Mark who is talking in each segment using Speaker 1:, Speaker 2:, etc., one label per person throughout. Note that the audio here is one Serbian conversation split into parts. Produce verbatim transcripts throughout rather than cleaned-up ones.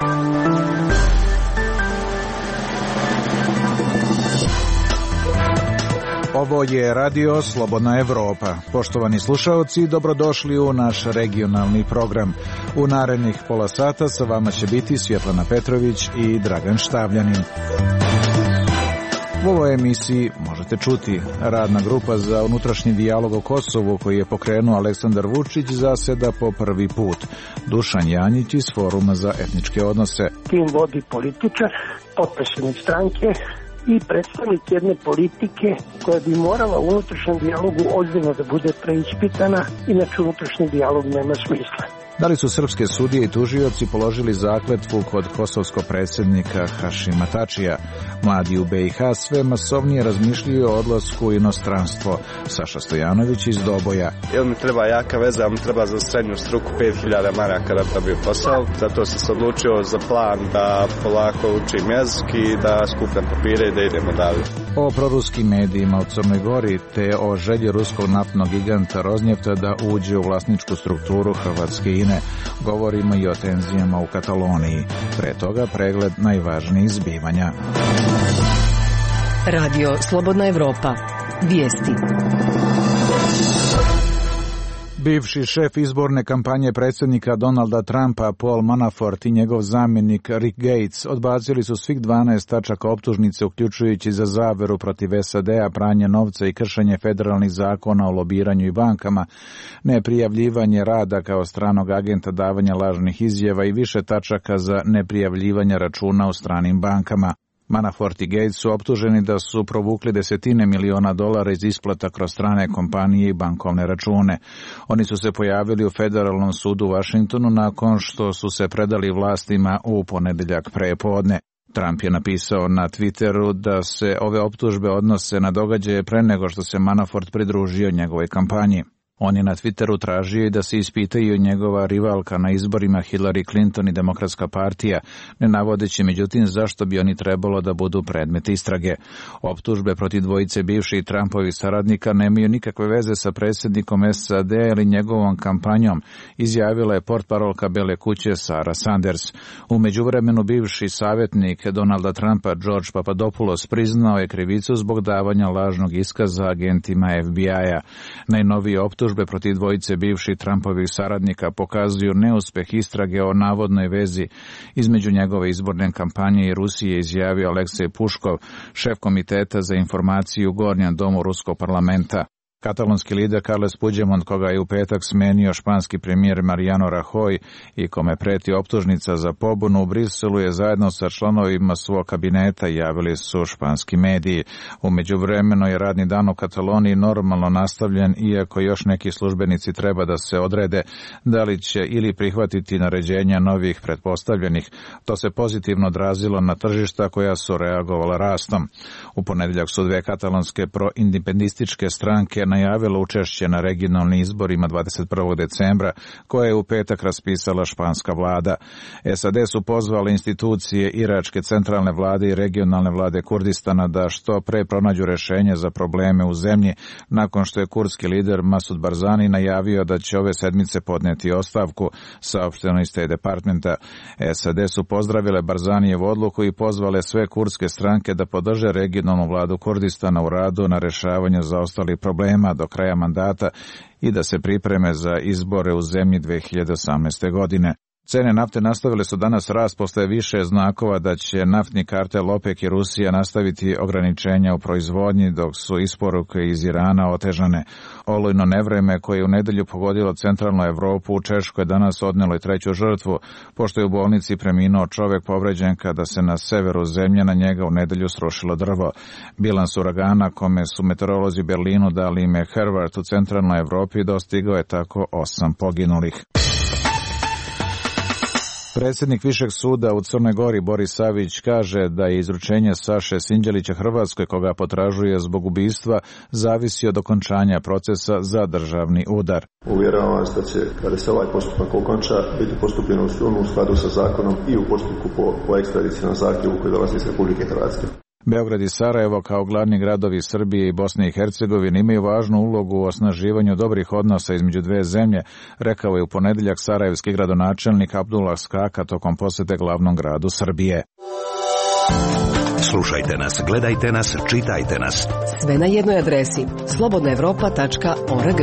Speaker 1: Ovo je Radio Slobodna Evropa. Poštovani slušaoci, dobrodošli u naš regionalni program. U narednih pola sata sa vama će biti Svjetlana Petrović i Dragan Štavljanin. U ovoj emisiji možete čuti: radna grupa za unutrašnji dijalog o Kosovu koji je pokrenuo Aleksandar Vučić zaseda po prvi put. Dušan Janjić iz Foruma za etničke odnose.
Speaker 2: Tim vodi političar, potpredsjednik stranke i predstavnik jedne politike koja bi morala u unutrašnjem dijalogu ozbiljno da bude preispitana, inače unutrašnji dijalog nema smisla.
Speaker 1: Da li su srpske sudije i tužioci položili zakletvu kod kosovskog predsjednika Hašima Tačija? Mladi u be i ha sve masovnije razmišljaju o odlasku u inostranstvo. Saša Stojanović iz Doboja.
Speaker 3: Jel mi treba jaka veza, mi treba za srednju struku pet hiljada maraka da dobiju posao. Zato sam se odlučio za plan da polako učim jezik i da skupljam papire i da idemo dalje.
Speaker 1: O proruskim medijima u Crnoj Gori te o želji ruskog naftnog giganta Roznjefta da uđe u vlasničku strukturu Hrvatske I N E. Govorimo i o tenzijama u Kataloniji. Pre toga pregled najvažnijih zbivanja.
Speaker 4: Radio Slobodna Evropa. Vijesti.
Speaker 1: Bivši šef izborne kampanje predsjednika Donalda Trumpa Paul Manafort i njegov zamjenik Rick Gates odbacili su svih dvanaest tačaka optužnice, uključujući za zaveru protiv es a de a, pranje novca i kršenje federalnih zakona o lobiranju i bankama, neprijavljivanje rada kao stranog agenta, davanja lažnih izjava i više tačaka za neprijavljivanje računa u stranim bankama. Manafort i Gates su optuženi da su provukli desetine miliona dolara iz isplata kroz strane kompanije i bankovne račune. Oni su se pojavili u Federalnom sudu u Vašingtonu nakon što su se predali vlastima u ponedeljak prepodne. Trump je napisao na Twitteru da se ove optužbe odnose na događaje pre nego što se Manafort pridružio njegovoj kampanji. On je na Twitteru tražio i da se ispitaju njegova rivalka na izborima Hillary Clinton i Demokratska partija, ne navodeći međutim zašto bi oni trebalo da budu predmet istrage. Optužbe protiv dvojice bivših Trumpovih saradnika nemaju nikakve veze sa predsjednikom es a de ili njegovom kampanjom, izjavila je portparolka Bele kuće Sarah Sanders. U međuvremenu bivši savjetnik Donalda Trumpa George Papadopoulos priznao je krivicu zbog davanja lažnog iskaza agentima ef bi aj-a. Najnoviji optužbe protiv dvojice bivših Trumpovih saradnika pokazuju neuspeh istrage o navodnoj vezi između njegove izborne kampanje i Rusije, izjavio Aleksej Puškov, šef komiteta za informaciju u Gornjem domu Ruskog parlamenta. Katalonski lider Carles Puigdemont, koga je u petak smenio španski premijer Mariano Rajoy i kome preti optužnica za pobunu u Briselu, je zajedno sa članovima svog kabineta, javili su španski mediji. U međuvremenu je radni dan u Kataloniji normalno nastavljen, iako još neki službenici treba da se odrede da li će ili prihvatiti naređenja novih pretpostavljenih. To se pozitivno odrazilo na tržišta koja su reagovala rastom. U ponedeljak su dve katalonske proindependističke stranke najavilo učešće na regionalnim izborima dvadeset prvog decembra, koje je u petak raspisala španska vlada. es a de su pozvali institucije iračke centralne vlade i regionalne vlade Kurdistana da što pre pronađu rešenje za probleme u zemlji, nakon što je kurdski lider Masud Barzani najavio da će ove sedmice podneti ostavku, saopšteno iz State Departmenta. es a de su pozdravile Barzanijevu odluku i pozvale sve kurdske stranke da podrže regionalnu vladu Kurdistana u radu na rešavanju zaostalih problema do kraja mandata i da se pripreme za izbore u zemlji dve hiljade osamnaeste. godine. Cene nafte nastavile su danas rast posle više znakova da će naftni kartel OPEC i Rusija nastaviti ograničenja u proizvodnji, dok su isporuke iz Irana otežane. Olujno nevreme koje je u nedelju pogodilo centralnu Evropu, u Češkoj je danas odnelo i treću žrtvu, pošto je u bolnici preminuo čovek povređen kada se na severu zemlje na njega u nedelju srušilo drvo. Bilans uragana, kome su meteorolozi u Berlinu dali ime Hervard u centralnoj Evropi, dostigao je tako osam poginulih. Predsjednik Višeg suda u Crnoj Gori Boris Savić kaže da je izručenje Saše Sinđelića Hrvatskoj, koga potražuje zbog ubistva, zavisi od okončanja procesa za državni udar.
Speaker 5: Uvjeravam vas da će, kada se ovaj postupak okonča, biti postupljeno u skladu sa zakonom i u postupku po, po ekstradicionalnom zahtjevu koji dolazi iz Republike Hrvatske.
Speaker 1: Beograd i Sarajevo kao glavni gradovi Srbije i Bosne i Hercegovine imaju važnu ulogu u osnaživanju dobrih odnosa između dve zemlje, rekao je u ponedeljak sarajevski gradonačelnik Abdullah Skaka tokom posete glavnom gradu Srbije.
Speaker 6: Slušajte nas, gledajte nas, čitajte nas.
Speaker 4: Sve na jednoj adresi slobodna evropa tačka org.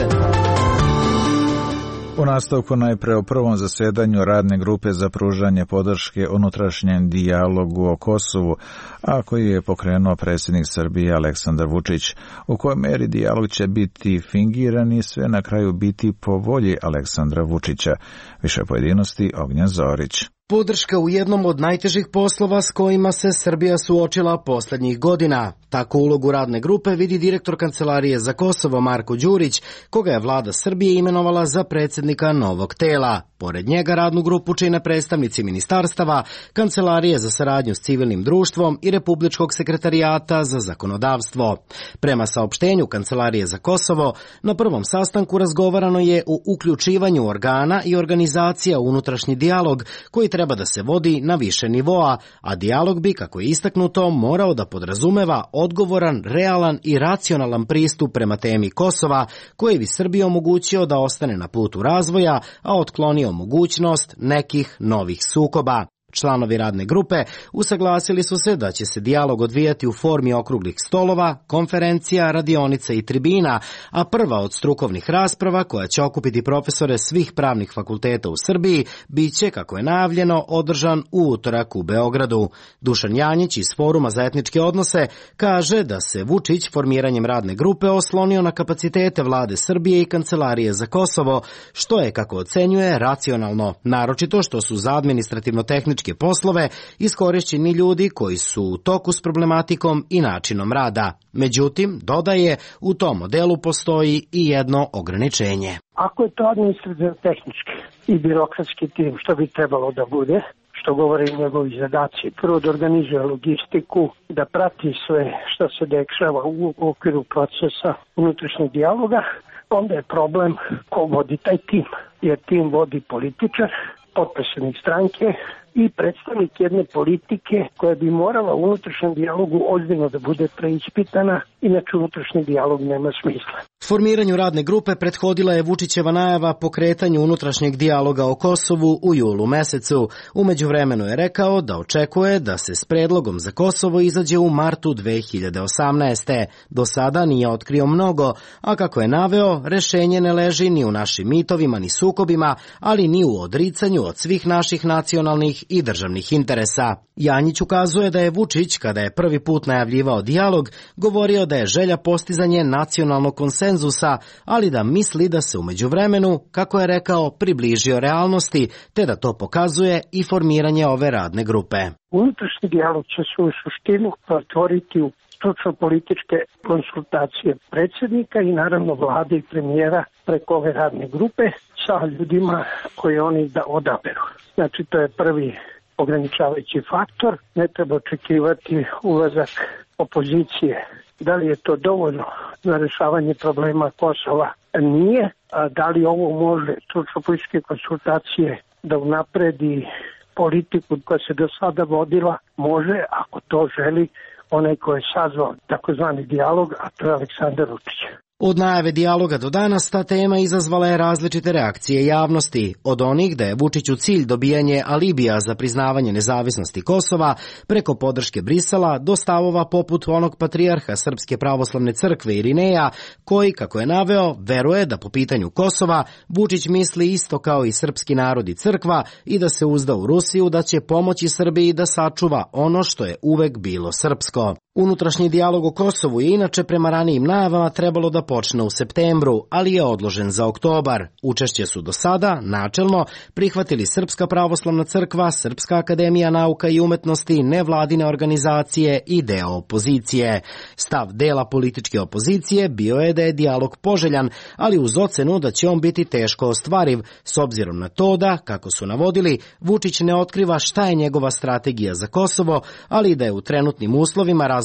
Speaker 1: U nastavku najpre o prvom zasedanju radne grupe za pružanje podrške unutrašnjem dijalogu o Kosovu, a koji je pokrenuo predsjednik Srbije Aleksandar Vučić. U kojoj meri dijalog će biti fingiran i sve na kraju biti po volji Aleksandra Vučića. Više pojedinosti Ognjen Zorić.
Speaker 7: Podrška u jednom od najtežih poslova s kojima se Srbija suočila posljednjih godina. Tako ulogu radne grupe vidi direktor Kancelarije za Kosovo Marko Đurić, koga je vlada Srbije imenovala za predsjednika novog tela. Pored njega radnu grupu čine predstavnici ministarstava, Kancelarije za saradnju s civilnim društvom i Republičkog sekretarijata za zakonodavstvo. Prema saopštenju Kancelarije za Kosovo, na prvom sastanku razgovarano je o uključivanju organa i organizacija u unutrašnji dijalog koji treba da se vodi na više nivoa, a dijalog bi, kako je istaknuto, morao da podrazumeva odgovoran, realan i racionalan pristup prema temi Kosova, koji bi Srbiji omogućio da ostane na putu razvoja, a otklonio mogućnost nekih novih sukoba. Članovi radne grupe usaglasili su se da će se dijalog odvijati u formi okruglih stolova, konferencija, radionica i tribina, a prva od strukovnih rasprava koja će okupiti profesore svih pravnih fakulteta u Srbiji biće, kako je najavljeno, održan u utorak u Beogradu. Dušan Janjić iz Foruma za etničke odnose kaže da se Vučić formiranjem radne grupe oslonio na kapacitete vlade Srbije i Kancelarije za Kosovo, što je, kako ocenjuje, racionalno, naročito što su za administrativno-tehničke poslove iskorišćeni ljudi koji su u toku s problematikom i načinom rada. Međutim, dodaje, u tom modelu postoji i jedno ograničenje.
Speaker 2: Ako je to administrativno-tehnički i birokratski tim, što bi trebalo da bude, što govore njegovi zadaci, prvo da organizuje logistiku, da prati sve što se dešava u okviru procesa unutrašnjeg dijaloga, onda je problem ko vodi taj tim, jer tim vodi političar, potpredsjednik stranke i predstavnik jedne politike koja bi morala u unutrašnjem dijalogu ozbiljno da bude preispitana, inače unutrašnji dijalog nema smisla.
Speaker 7: Formiranju radne grupe prethodila je Vučićeva najava pokretanju unutrašnjeg dijaloga o Kosovu u julu mesecu. U međuvremenu je rekao da očekuje da se s predlogom za Kosovo izađe u martu dve hiljade osamnaeste. Do sada nije otkrio mnogo, a kako je naveo, rešenje ne leži ni u našim mitovima ni sukobima, ali ni u odricanju od svih naših nacionalnih i državnih interesa. Janjić ukazuje da je Vučić, kada je prvi put najavljivao dijalog, govorio da je želja postizanje nacionalnog konsenzusa, ali da misli da se u međuvremenu, kako je rekao, približio realnosti, te da to pokazuje i formiranje ove radne grupe.
Speaker 2: Unutrašnji dijalog će se u suštinu pretvoriti u stručno-političke konsultacije predsjednika i naravno vlade i premijera preko ove radne grupe sa ljudima koje oni da odaberu. Znači, to je prvi ograničavajući faktor. Ne treba očekivati ulazak opozicije. Da li je to dovoljno za rešavanje problema Kosova? Nije. A da li ovo može stručno-političke konsultacije da unapredi politiku koja se do sada vodila? Može, ako to želi onaj ko je sazvao takozvani dijalog, a to je Aleksandar Vučić.
Speaker 7: Od najave dijaloga do danas ta tema izazvala je različite reakcije javnosti, od onih da je Vučiću cilj dobijanje alibija za priznavanje nezavisnosti Kosova preko podrške Brisela do stavova poput onog patrijarha Srpske pravoslavne crkve Irineja, koji, kako je naveo, veruje da po pitanju Kosova Vučić misli isto kao i srpski narod i crkva i da se uzda u Rusiju da će pomoći Srbiji da sačuva ono što je uvek bilo srpsko. Unutrašnji dijalog o Kosovu je inače prema ranijim najavama trebalo da počne u septembru, ali je odložen za oktobar. Učešće su do sada, načelno, prihvatili Srpska pravoslavna crkva, Srpska akademija nauka i umetnosti, nevladine organizacije i deo opozicije. Stav dela političke opozicije bio je da je dijalog poželjan, ali uz ocenu da će on biti teško ostvariv, s obzirom na to da, kako su navodili, Vučić ne otkriva šta je njegova strategija za Kosovo, ali da je u trenutnim uslovima razgovora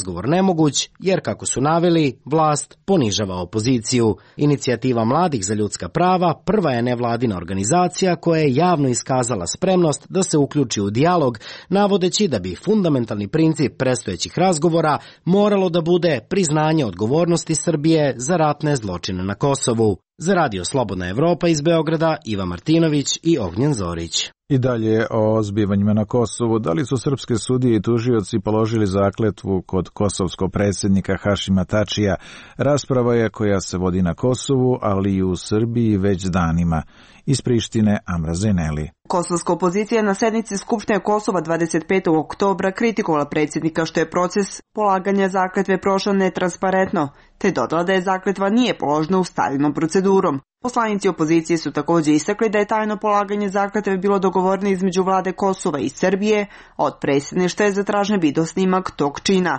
Speaker 7: razgovor nemoguć, jer kako su naveli, vlast ponižava opoziciju. Inicijativa mladih za ljudska prava prva je nevladina organizacija koja je javno iskazala spremnost da se uključi u dijalog, navodeći da bi fundamentalni princip predstojećih razgovora moralo da bude priznanje odgovornosti Srbije za ratne zločine na Kosovu. Za Radio Slobodna Evropa iz Beograda, Iva Martinović i Ognjen Zorić.
Speaker 1: I dalje o zbivanjima na Kosovu. Da li su srpske sudije i tužioci položili zakletvu kod kosovskog predsjednika Hašima Tačija? Rasprava je koja se vodi na Kosovu, ali i u Srbiji već danima. Iz Prištine, Amra Zeneli.
Speaker 8: Kosovska opozicija na sednici Skupštine Kosova dvadeset petog oktobra kritikovala predsjednika što je proces polaganja zakletve prošao netransparentno, te dodala da je zakletva nije položena ustaljenom procedurom. Poslanici opozicije su također istakli da je tajno polaganje zakletve bilo dogovoreno između vlade Kosova i Srbije, a od predsjedništva je zatražen video snimak tog čina.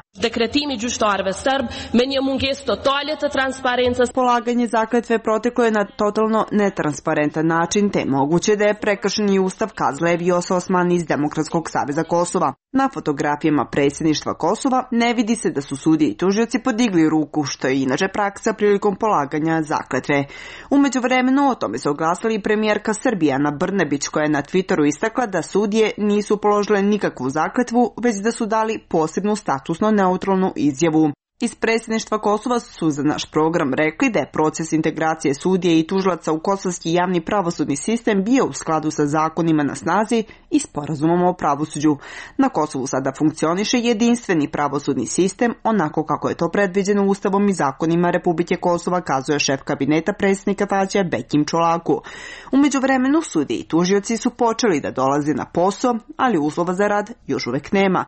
Speaker 8: Polaganje zakletve proteklo je na totalno netransparentan način, te moguće da je prekršen i ustav, kazala je Vjosa Osmani iz Demokratskog saveza Kosova. Na fotografijama predsjedništva Kosova ne vidi se da su sudije i tužioci podigli ruku, što je inače praksa prilikom polaganja zakletve. U međuvremenu o tome se oglasila i premijerka Srbije Ana Brnabić, koja je na Twitteru istakla da sudije nisu položile nikakvu zakletvu, već da su dali posebnu statusno neutralnu izjavu. Iz predsjedništva Kosova su za naš program rekli da je proces integracije sudije i tužilaca u kosovski javni pravosudni sistem bio u skladu sa zakonima na snazi i sporazumom o pravosuđu. Na Kosovu sada funkcioniše jedinstveni pravosudni sistem, onako kako je to predviđeno Ustavom i zakonima Republike Kosova, kazuje šef kabineta predsjednika Tačija Bekim Čolaku. U međuvremenu sudije i tužioci su počeli da dolaze na posao, ali uslova za rad još uvek nema.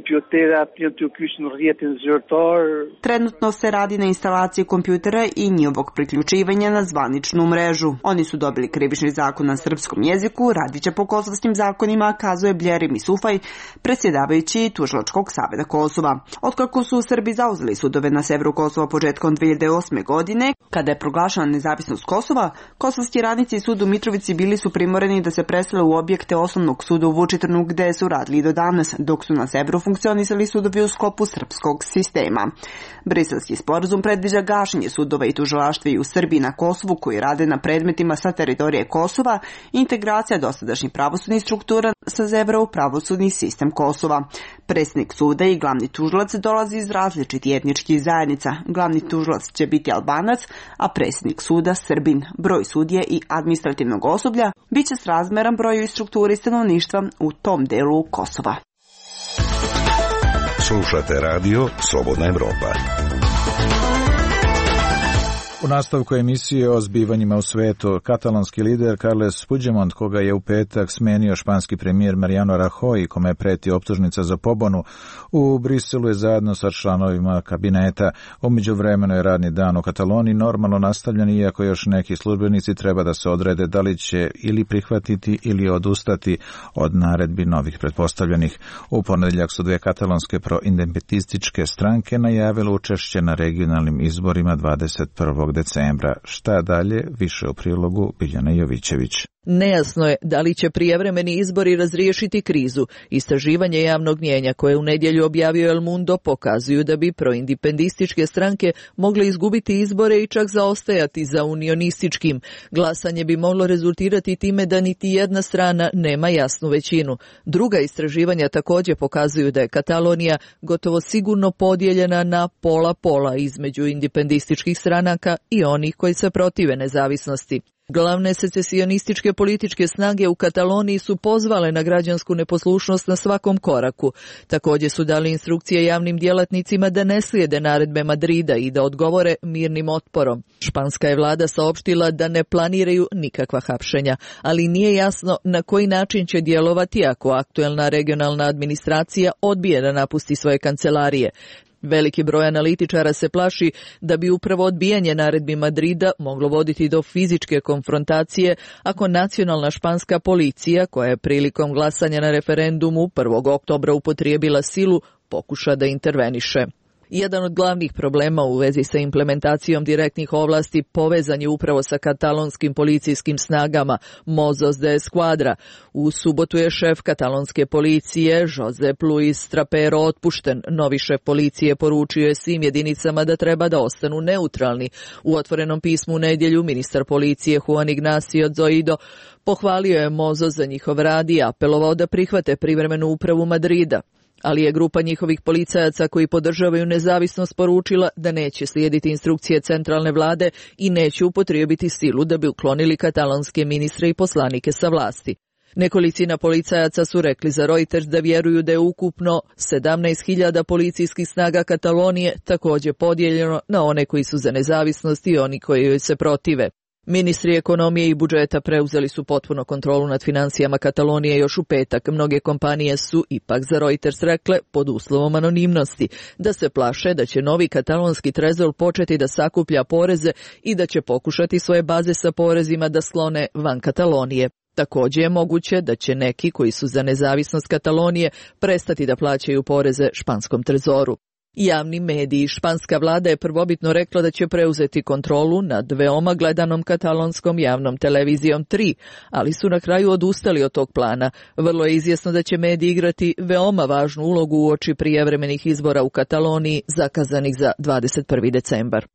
Speaker 8: Trenutno se radi na instalaciji kompjutera i njihovog priključivanja na zvaničnu mrežu. Oni su dobili krivični zakon na srpskom jeziku, radit će po kosovskim zakonima, kazuje Bljerim Isufaj, predsjedavajući Tužilačkog saveza Kosova. Otkako su Srbi zauzeli sudove na severu Kosova početkom dve hiljade osme. godine, kada je proglašena nezavisnost Kosova, kosovski radnici i sud u Mitrovici bili su primoreni da se presele u objekte osnovnog suda u Vučitrnu, gde su radili do danas, dok su na severu funkcionisali sudovi u sklopu srpskog sistema. Briselski sporazum predviđa gašenje sudova i tužilaštva i u Srbiji na Kosovu koji rade na predmetima sa teritorije Kosova, integracija dosadašnjih pravosudnih struktura sa Zevra u pravosudni sistem Kosova. Predsjednik suda i glavni tužilac dolazi iz različitih etničkih zajednica. Glavni tužilac će biti Albanac, a predsjednik suda Srbin. Broj sudije i administrativnog osoblja biće srazmeran broju i strukturi stanovništva u tom delu Kosova.
Speaker 6: Slušate radio Slobodna Evropa.
Speaker 1: U nastavku emisije o zbivanjima u svetu, katalonski lider Carles Puigdemont, koga je u petak smenio španski premijer Mariano Rajoy, kome je preti optužnica za pobunu, u Briselu je zajedno sa članovima kabineta. U međuvremenu je radni dan u Kataloniji normalno nastavljen, iako još neki službenici treba da se odrede da li će ili prihvatiti ili odustati od naredbi novih pretpostavljenih. U ponedjeljak su dve katalonske proindependentističke stranke najavile učešće na regionalnim izborima dvadeset prvog decembra. Šta dalje? Više u prilogu Biljana Jovićević.
Speaker 9: Nejasno je da li će prijevremeni izbori razriješiti krizu. Istraživanje javnog mnijenja koje u nedjelju objavio El Mundo pokazuju da bi proindependističke stranke mogle izgubiti izbore i čak zaostajati za unionističkim. Glasanje bi moglo rezultirati time da niti jedna strana nema jasnu većinu. Druga istraživanja također pokazuju da je Katalonija gotovo sigurno podijeljena na pola-pola između independističkih stranaka i onih koji se protive nezavisnosti. Glavne secesionističke političke snage u Kataloniji su pozvale na građansku neposlušnost na svakom koraku. Također su dali instrukcije javnim djelatnicima da ne slijede naredbe Madrida i da odgovore mirnim otporom. Španska je vlada saopštila da ne planiraju nikakva hapšenja, ali nije jasno na koji način će djelovati ako aktuelna regionalna administracija odbije da napusti svoje kancelarije. Veliki broj analitičara se plaši da bi upravo odbijanje naredbi Madrida moglo voditi do fizičke konfrontacije ako nacionalna španska policija, koja je prilikom glasanja na referendumu prvog oktobra upotrijebila silu, pokuša da interveniše. Jedan od glavnih problema u vezi sa implementacijom direktnih ovlasti povezan je upravo sa katalonskim policijskim snagama Mossos de Esquadra. U subotu je šef katalonske policije Josep Luis Trapero otpušten. Novi šef policije poručio je svim jedinicama da treba da ostanu neutralni. U otvorenom pismu u nedjelju ministar policije Juan Ignacio Zoido pohvalio je Mossos za njihov rad i apelovao da prihvate privremenu upravu Madrida. Ali je grupa njihovih policajaca koji podržavaju nezavisnost poručila da neće slijediti instrukcije centralne vlade i neće upotrijebiti silu da bi uklonili katalonske ministre i poslanike sa vlasti. Nekolicina policajaca su rekli za Reuters da vjeruju da je ukupno sedamnaest hiljada policijskih snaga Katalonije također podijeljeno na one koji su za nezavisnost i oni koji joj se protive. Ministri ekonomije i budžeta preuzeli su potpuno kontrolu nad financijama Katalonije još u petak. Mnoge kompanije su ipak za Reuters rekle, pod uslovom anonimnosti, da se plaše da će novi katalonski trezor početi da sakuplja poreze i da će pokušati svoje baze sa porezima da sklone van Katalonije. Također je moguće da će neki koji su za nezavisnost Katalonije prestati da plaćaju poreze španskom trezoru. Javni mediji. Španska vlada je prvobitno rekla da će preuzeti kontrolu nad veoma gledanom katalonskom javnom televizijom tri, ali su na kraju odustali od tog plana. Vrlo je izvjesno da će mediji igrati veoma važnu ulogu uoči prijevremenih izbora u Kataloniji zakazanih za dvadeset prvi decembar.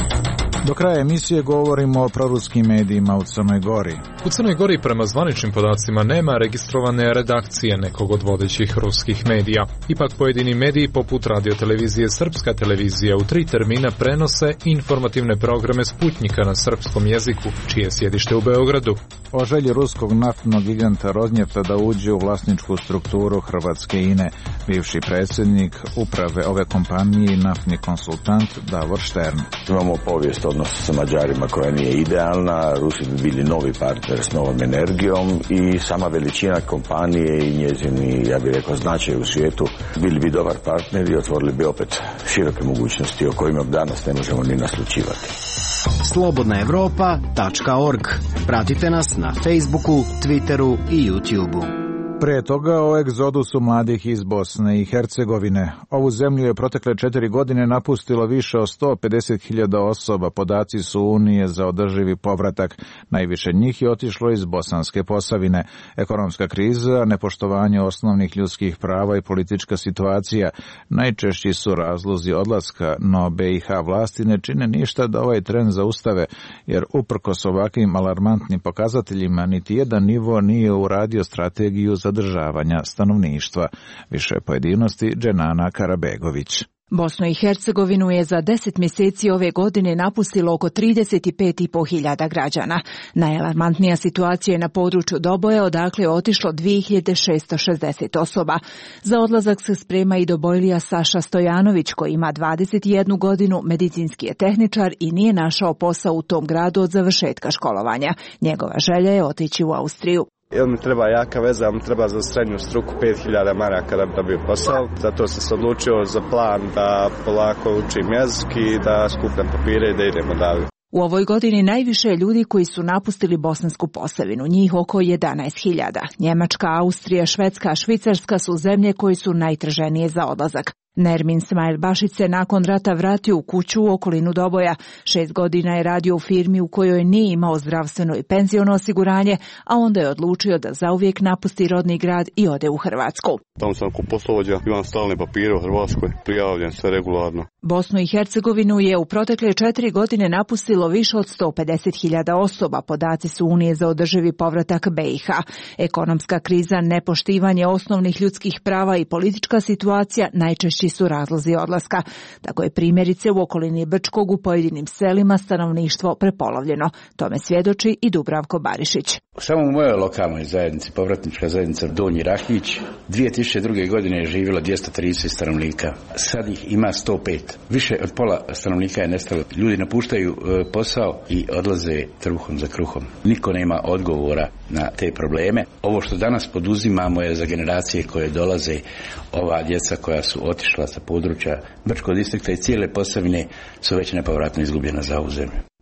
Speaker 1: Do kraja emisije govorimo o proruskim medijima u Crnoj Gori.
Speaker 10: U Crnoj Gori prema zvaničnim podacima nema registrovane redakcije nekog od vodećih ruskih medija. Ipak pojedini mediji poput radiotelevizije Srpska televizija u tri termina prenose informativne programe Sputnjika na srpskom jeziku, čije je sjedište u Beogradu.
Speaker 1: O želji ruskog naftnog giganta Rosnjefta da uđe u vlasničku strukturu hrvatske I N E, bivši predsjednik uprave ove kompanije i naftni konsultant Davor Štern.
Speaker 11: Imamo povijest odnosa sa Mađarima koja nije idealna, Rusi bi bili novi partner s novom energijom i sama veličina kompanije i njezini, ja bih rekao, značaj u svijetu, bili bi dobar partner i otvorili bi opet široke mogućnosti o kojima danas ne možemo ni naslučivati.
Speaker 7: slobodna europa tačka org. Pratite nas na Facebooku, Twitteru i YouTubeu.
Speaker 1: Prije toga o egzodusu mladih iz Bosne i Hercegovine. Ovu zemlju je protekle četiri godine napustilo više od sto pedeset hiljada osoba, podaci su Unije za održivi povratak. Najviše njih je otišlo iz Bosanske Posavine. Ekonomska kriza, nepoštovanje osnovnih ljudskih prava i politička situacija najčešći su razlozi odlaska, no B i H vlasti ne čine ništa da ovaj trend zaustave, jer uprkos ovakvim alarmantnim pokazateljima niti jedan nivo nije uradio strategiju zadržavanja stanovništva. Više pojedinosti Dženana Karabegović.
Speaker 12: Bosnu i Hercegovinu je za deset mjeseci ove godine napustilo oko trideset pet i po hiljada građana. Najalarmantnija situacija je na području Doboja, odakle je otišlo dvije hiljade šesto šezdeset osoba. Za odlazak se sprema i Dobojlija Saša Stojanović, koji ima dvadeset jednu godinu, medicinski je tehničar i nije našao posao u tom gradu od završetka školovanja. Njegova želja je otići u Austriju.
Speaker 3: Ili mi treba jaka veza, mi treba za srednju struku pet hiljada maraka da bi dobio posao. Zato sam se odlučio za plan da polako učim jezik i da skupljam papire i da idemo dalje.
Speaker 12: U ovoj godini najviše je ljudi koji su napustili Bosansku Posavinu, njih oko jedanaest hiljada. Njemačka, Austrija, Švedska, Švicarska su zemlje koji su najtraženije za odlazak. Nermin Smail Bašić se nakon rata vratio u kuću u okolinu Doboja. Šest godina je radio u firmi u kojoj nije imao zdravstveno i penziono osiguranje, a onda je odlučio da zauvijek napusti rodni grad i ode u Hrvatsku.
Speaker 13: Tamo sam ko poslovođa, imam stalne papire u Hrvatskoj, prijavljen sve regularno.
Speaker 12: Bosnu i Hercegovinu je u protekle četiri godine napustilo više od sto pedeset hiljada osoba, podaci su Unije za održivi povratak B i H. Ekonomska kriza, nepoštivanje osnovnih ljudskih prava i politička situacija najčešći su razlozi odlaska. Tako je primjerice u okolini Brčkog u pojedinim selima stanovništvo prepolovljeno. Tome svjedoči i Dubravko Barišić.
Speaker 14: Samo u mojoj lokalnoj zajednici, povratnička zajednica Donji Rahić, dvije tisuće druge. godine je živjelo dvjesto trideset stanovnika. Sad ih ima sto pet. Više od pola stanovnika je nestalo. Ljudi napuštaju posao i odlaze trbuhom za kruhom. Niko nema odgovora na te probleme. Ovo što danas poduzimamo je za generacije koje dolaze, ova djeca koja su otišla sa područja Brčkog distrikta i cijele Posavine su već nepovratno izgubljena za ovu zemlju.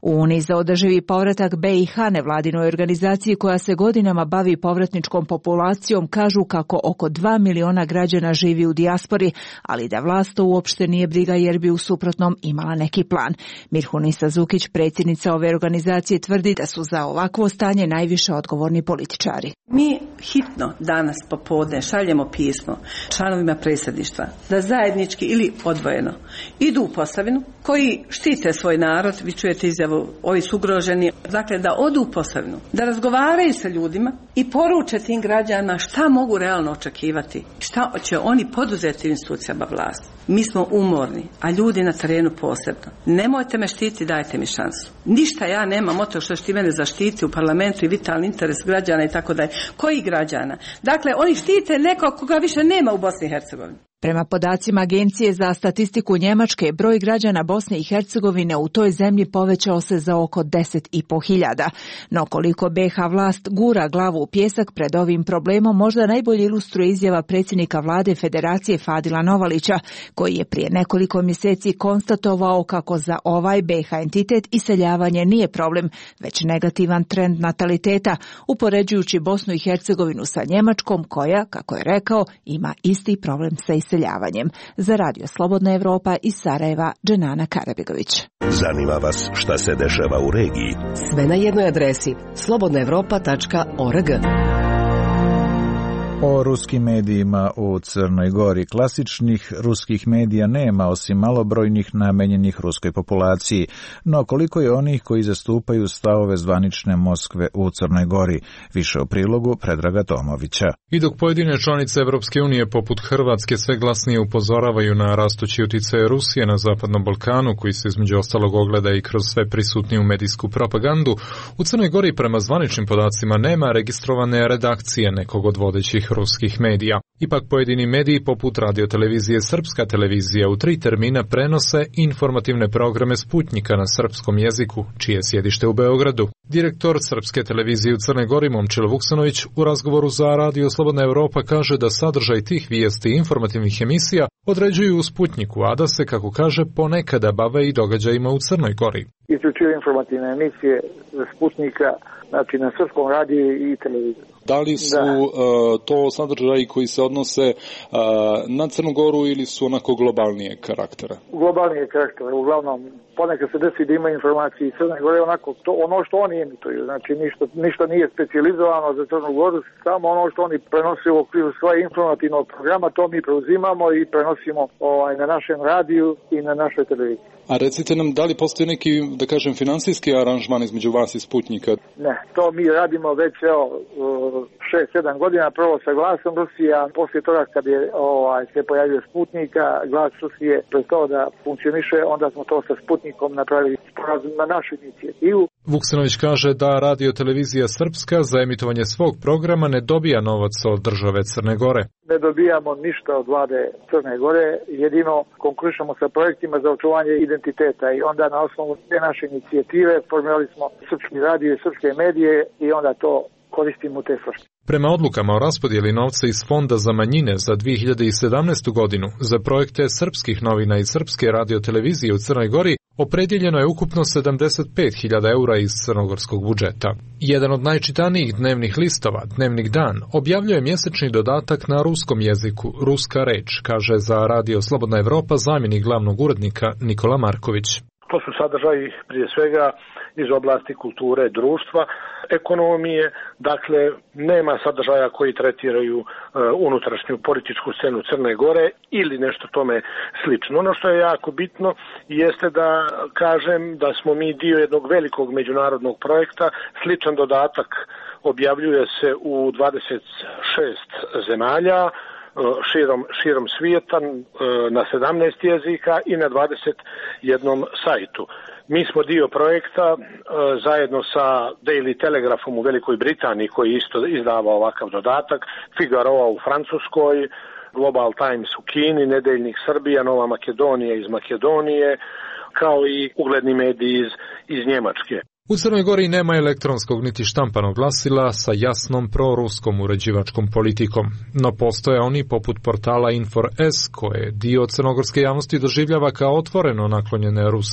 Speaker 12: U Uniji za održivi povratak B i H, nevladinoj organizaciji koja se godinama bavi povratničkom populacijom, kažu kako oko dva miliona građana živi u dijaspori, ali da vlast to uopšte nije briga jer bi u suprotnom imala neki plan. Mirhunisa Zukić, predsjednica ove organizacije, tvrdi da su za ovakvo stanje najviše odgovorni političari.
Speaker 15: Mi hitno danas popodne šaljemo pismo članovima predsjedništva da zajednički ili odvojeno idu u Posavinu koji štite svoj narod, vi čujete izjavu, ovi su ugroženi, dakle da odu u Posavinu, da razgovaraju sa ljudima i poruče tim građanima šta mogu realno očekivati, šta će oni poduzeti u institucijama vlasti. Mi smo umorni, a ljudi na terenu posebno. Nemojte me štiti, dajte mi šansu. Ništa ja nemam od toga što ćete mene zaštiti u parlamentu i vitalni interes građana i tako dalje. Koji građana? Dakle, oni štite nekog koga više nema u Bosni i Hercegovini.
Speaker 12: Prema podacima Agencije za statistiku Njemačke, broj građana Bosne i Hercegovine u toj zemlji povećao se za oko deset i po hiljada. No koliko B H vlast gura glavu u pijesak pred ovim problemom, možda najbolje ilustruje izjava predsjednika vlade Federacije Fadila Novalića, koji je prije nekoliko mjeseci konstatovao kako za ovaj B H entitet iseljavanje nije problem, već negativan trend nataliteta, upoređujući Bosnu i Hercegovinu sa Njemačkom, koja, kako je rekao, ima isti problem sa iseljavanjem. Za Radio Slobodna Evropa iz Sarajeva, Dženana Karabegović.
Speaker 6: Zanima vas šta se dešava u regiji?
Speaker 4: Sve na jednoj adresi slobodna evropa tačka org.
Speaker 1: O ruskim medijima u Crnoj Gori. Klasičnih ruskih medija nema, osim malobrojnih namenjenih ruskoj populaciji, no koliko je onih koji zastupaju stavove zvanične Moskve u Crnoj Gori? Više o prilogu Predraga Tomovića.
Speaker 10: I dok pojedine članice Evropske unije poput Hrvatske sve glasnije upozoravaju na rastući utjecaj Rusije na Zapadnom Balkanu, koji se između ostalog ogleda i kroz sve prisutniju medijsku propagandu, u Crnoj Gori prema zvaničnim podacima nema registrovane redakcije nekog od vodećih ruskih medija. Ipak pojedini mediji poput radiotelevizije Srpska televizija u tri termina prenose informativne programe Sputnjika na srpskom jeziku, čije je sjedište u Beogradu. Direktor Srpske televizije u Crnoj Gori Momčilo Vuksanović u razgovoru za Radio Slobodna Evropa kaže da sadržaj tih vijesti i informativnih emisija određuju u Sputnjiku, a da se, kako kaže, ponekada bave i događajima u Crnoj Gori.
Speaker 16: Isključivo informativne emisije Sputnika, znači na srpskom radiju i televiziju.
Speaker 17: Da li su uh, to sadržaji koji se odnose uh, na Crnu Goru ili su onako globalnije karaktera?
Speaker 16: Globalnije karaktera, uglavnom ponekad se desi da ima informacije iz Crne Gore, onako to, ono što oni emituju, znači ništa, ništa nije specijalizovano za Crnu Goru, samo ono što oni prenose u okviru svoje informativnog programa, to mi preuzimamo i prenosimo ovaj, na našem radiju i na našoj televiziji.
Speaker 17: A recite nam, da li postoji neki, da kažem, finansijski aranžman između vas i Sputnjika?
Speaker 16: Ne, to mi radimo već evo šest sedam godina, prvo sa glasom Rusije, a poslije toga kad je ovaj, se pojavio Sputnika, glas Rusije pre to da funkcioniše, onda smo to sa Sputnikom napravili sporazum na našu inicijativu.
Speaker 10: Vuksanović kaže da radiotelevizija Srpska za emitovanje svog programa ne dobija novac od države Crne Gore.
Speaker 16: Ne dobijamo ništa od vlade Crne Gore, jedino konkurišemo sa projektima za očuvanje identiteta i onda na osnovu te naše inicijative formirali smo srpski radio i srpske medije i onda to koristimo u te svrhe.
Speaker 10: Prema odlukama o raspodjeli novca iz Fonda za manjine za dvije hiljade sedamnaestu godinu za projekte srpskih novina i srpske radiotelevizije u Crnoj Gori opredjeljeno je ukupno sedamdeset pet hiljada eura iz crnogorskog budžeta. Jedan od najčitanijih dnevnih listova, Dnevnik Dan, objavljuje mjesečni dodatak na ruskom jeziku, Ruska reč, kaže za Radio Slobodna Evropa zamjenik glavnog urednika Nikola Marković.
Speaker 18: To su sadržaji prije svega iz oblasti kulture, društva, ekonomije, dakle nema sadržaja koji tretiraju e, unutrašnju političku scenu Crne Gore ili nešto tome slično. Ono što je jako bitno jeste da kažem da smo mi dio jednog velikog međunarodnog projekta, sličan dodatak objavljuje se u dvadeset šest zemalja, širom, širom svijeta, na sedamnaest jezika i na dvadeset jednom sajtu. Mi smo dio projekta zajedno sa Daily Telegraphom u Velikoj Britaniji koji isto izdava ovakav dodatak, Figaro u Francuskoj, Global Times u Kini, Nedeljnik Srbija, Nova Makedonija iz Makedonije, kao i ugledni mediji iz, iz Njemačke.
Speaker 10: U Crnoj Gori nema elektronskog niti štampanog glasila sa jasnom proruskom uređivačkom politikom, no postoje oni poput portala Infor S koje dio crnogorske javnosti doživljava kao otvoreno naklonjene Rusiji.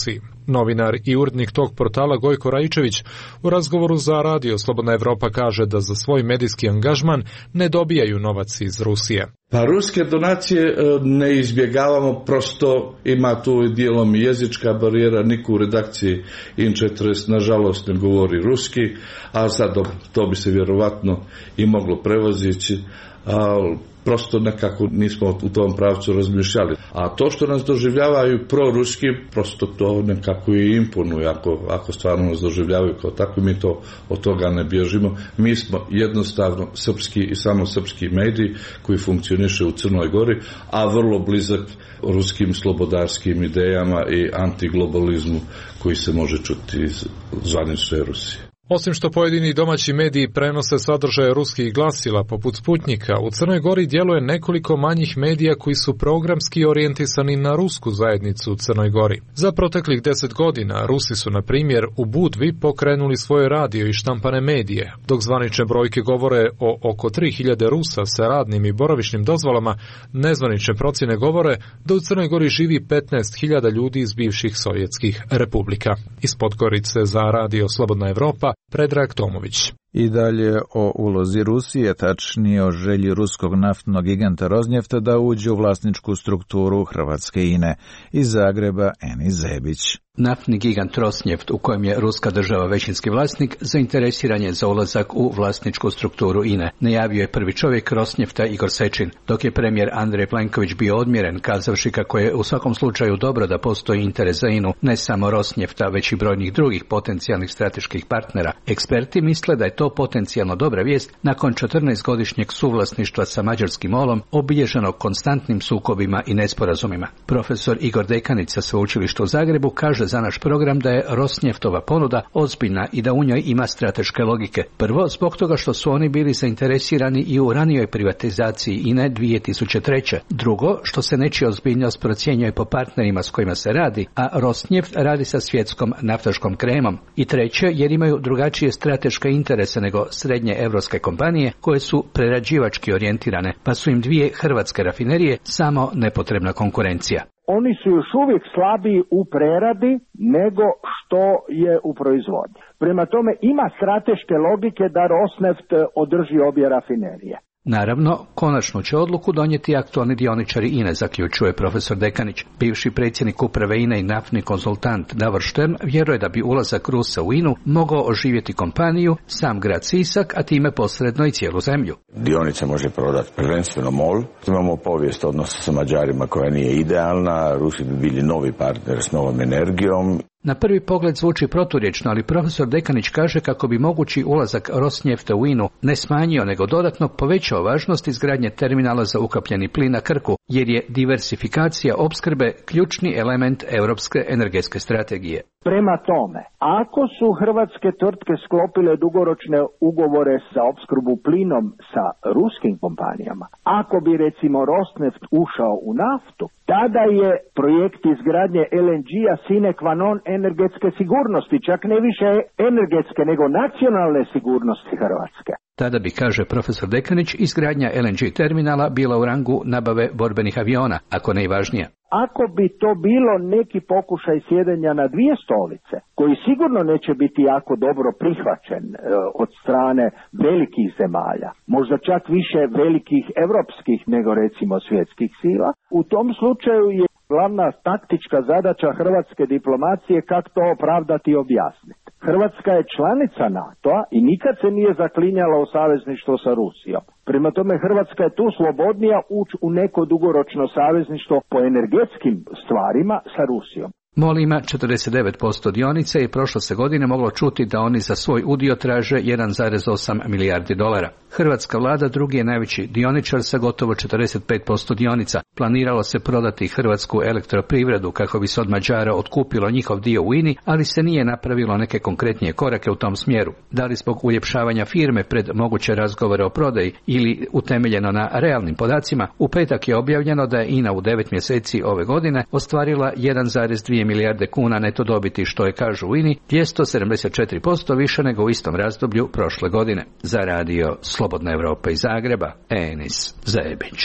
Speaker 10: Novinar i urednik tog portala Gojko Rajičević u razgovoru za Radio Slobodna Evropa kaže da za svoj medijski angažman ne dobijaju novac iz Rusije.
Speaker 19: Pa ruske donacije ne izbjegavamo, prosto ima tu dijelom i jezička barijera, niko u redakciji in četrdeset nažalost ne govori ruski, a sad to bi se vjerovatno i moglo prevozići, ali prosto nekako nismo u tom pravcu razmišljali. A to što nas doživljavaju proruski, prosto to nekako i imponuje, ako, ako stvarno nas doživljavaju kao tako, mi to od toga ne bježimo. Mi smo jednostavno srpski i samo srpski mediji koji funkcioniše u Crnoj Gori, a vrlo blizak ruskim slobodarskim idejama i antiglobalizmu koji se može čuti iz zvanične Rusije.
Speaker 10: Osim što pojedini domaći mediji prenose sadržaje ruskih glasila poput Sputnika, u Crnoj Gori djeluje nekoliko manjih medija koji su programski orijentisani na rusku zajednicu u Crnoj Gori. Za proteklih deset godina Rusi su, na primjer, u Budvi pokrenuli svoje radio i štampane medije, dok zvanične brojke govore o oko tri hiljade Rusa sa radnim i boravišnim dozvolama, nezvanične procjene govore da u Crnoj Gori živi petnaest hiljada ljudi iz bivših sovjetskih republika. Iz Podgorice za Radio Slobodna Evropa, Predrag Tomović.
Speaker 1: I dalje o ulozi Rusije, tačnije o želji ruskog naftnog giganta Rosnjefta da uđe u vlasničku strukturu hrvatske I N E. Iz Zagreba, Enis Zebić.
Speaker 20: Naftni gigant Rosnjeft, u kojem je ruska država većinski vlasnik, zainteresiran je za ulazak u vlasničku strukturu I N E. Najavio je prvi čovjek Rosnjefta Igor Sečin, dok je premijer Andrej Plenković bio odmjeren, kazavši kako je u svakom slučaju dobro da postoji interes za I N U, ne samo Rosnjefta, već i brojnih drugih potencijalnih strateških partnera. Eksperti misle da je to potencijalno dobra vijest nakon četrnaestogodišnjeg suvlasništva sa mađarskim molom, obilježenog konstantnim sukobima i nesporazumima. Profesor Igor Dekanić sa Sveučilišta u Zagrebu kaže za naš program da je Rosnjeftova ponuda ozbiljna i da u njoj ima strateške logike. Prvo, zbog toga što su oni bili zainteresirani i u ranijoj privatizaciji I N E dvije tisuće treće. Drugo, što se nečija ozbiljnost procjenjuje po partnerima s kojima se radi, a Rosnjeft radi sa svjetskom naftaškom kremom. I treće, jer imaju drugačije strateške interese nego srednje evropske kompanije koje su prerađivački orijentirane, pa su im dvije hrvatske rafinerije samo nepotrebna konkurencija.
Speaker 21: Oni su još uvijek slabiji u preradi nego što je u proizvodnji. Prema tome ima strateške logike da Rosneft održi obje rafinerije.
Speaker 20: Naravno, konačnu će odluku donijeti aktualni dioničari I N E, zaključuje profesor Dekanić. Bivši predsjednik uprave I N E i naftni konzultant Davor Štern vjeruje da bi ulazak Rusa u I N U mogao oživjeti kompaniju, sam grad Sisak, a time posredno i cijelu zemlju.
Speaker 11: Dionice može prodati prvenstveno MOL. Imamo povijest odnosa sa Mađarima koja nije idealna. Rusi bi bili novi partner s novom energijom.
Speaker 20: Na prvi pogled zvuči proturječno, ali profesor Dekanić kaže kako bi mogući ulazak Rosnjefta u I N U ne smanjio nego dodatno povećao važnost izgradnje terminala za ukapljeni plin na Krku, jer je diversifikacija opskrbe ključni element europske energetske strategije.
Speaker 21: Prema tome, ako su hrvatske tvrtke sklopile dugoročne ugovore za opskrbu plinom sa ruskim kompanijama, ako bi recimo Rosneft ušao u naftu, tada je projekt izgradnje L N G-a sine qua non energetske sigurnosti, čak ne više energetske nego nacionalne sigurnosti Hrvatske.
Speaker 20: Tada bi, kaže profesor Dekanić, izgradnja L N G terminala bila u rangu nabave borbenih aviona, ako ne i važnija.
Speaker 21: Ako bi to bilo neki pokušaj sjedenja na dvije stolice, koji sigurno neće biti jako dobro prihvaćen e, od strane velikih zemalja, možda čak više velikih europskih nego recimo svjetskih sila, u tom slučaju je glavna taktička zadaća hrvatske diplomacije kako to opravdati i objasniti. Hrvatska je članica NATO-a i nikad se nije zaklinjala u savezništvo sa Rusijom. Prema tome Hrvatska je tu slobodnija ući u neko dugoročno savezništvo po energetskim stvarima sa Rusijom.
Speaker 20: MOL ima četrdeset devet posto dionice i prošle se godine moglo čuti da oni za svoj udio traže jedan zarez osam milijardi dolara. Hrvatska vlada drugi je najveći dioničar sa gotovo četrdeset pet posto dionica. Planiralo se prodati Hrvatsku elektroprivredu kako bi se od Mađara otkupilo njihov dio u I N I, ali se nije napravilo neke konkretnije korake u tom smjeru. Da li zbog uljepšavanja firme pred moguće razgovore o prodaji ili utemeljeno na realnim podacima, u petak je objavljeno da je I N A u devet mjeseci ove godine ostvarila jedan zarez dvije milijarde kuna neto dobiti, što je, kažu u I N I, dvjesto sedamdeset četiri posto više nego u istom razdoblju prošle godine. Za radio Slobodna Evropa iz Zagreba, Enis Zebić.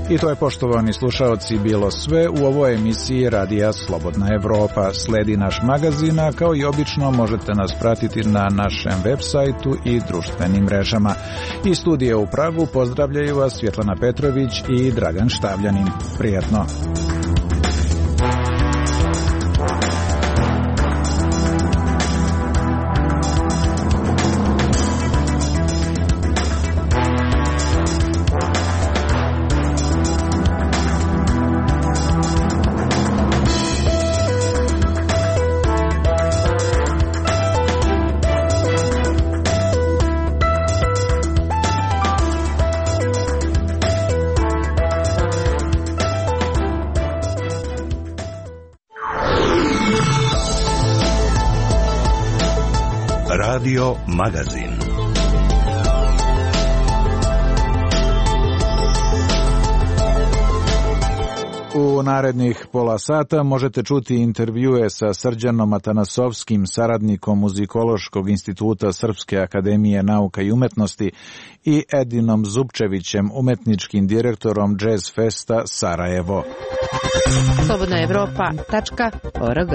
Speaker 1: I to je, poštovani slušaoci, bilo sve u ovoj emisiji Radija Slobodna Evropa. Sledi naš magazin, a kao i obično možete nas pratiti na našem web sajtu i društvenim mrežama. Iz studija u Pragu pozdravljaju vas Svjetlana Petrović i Dragan Štavljanin. Prijatno!
Speaker 6: Radio Magazin.
Speaker 1: U narednih pola sata možete čuti intervjue sa Srđanom Atanasovskim, saradnikom Muzikološkog instituta Srpske akademije nauka i umetnosti, i Edinom Zupčevićem, umetničkim direktorom Jazz Festa Sarajevo.
Speaker 5: slobodna evropa tačka org.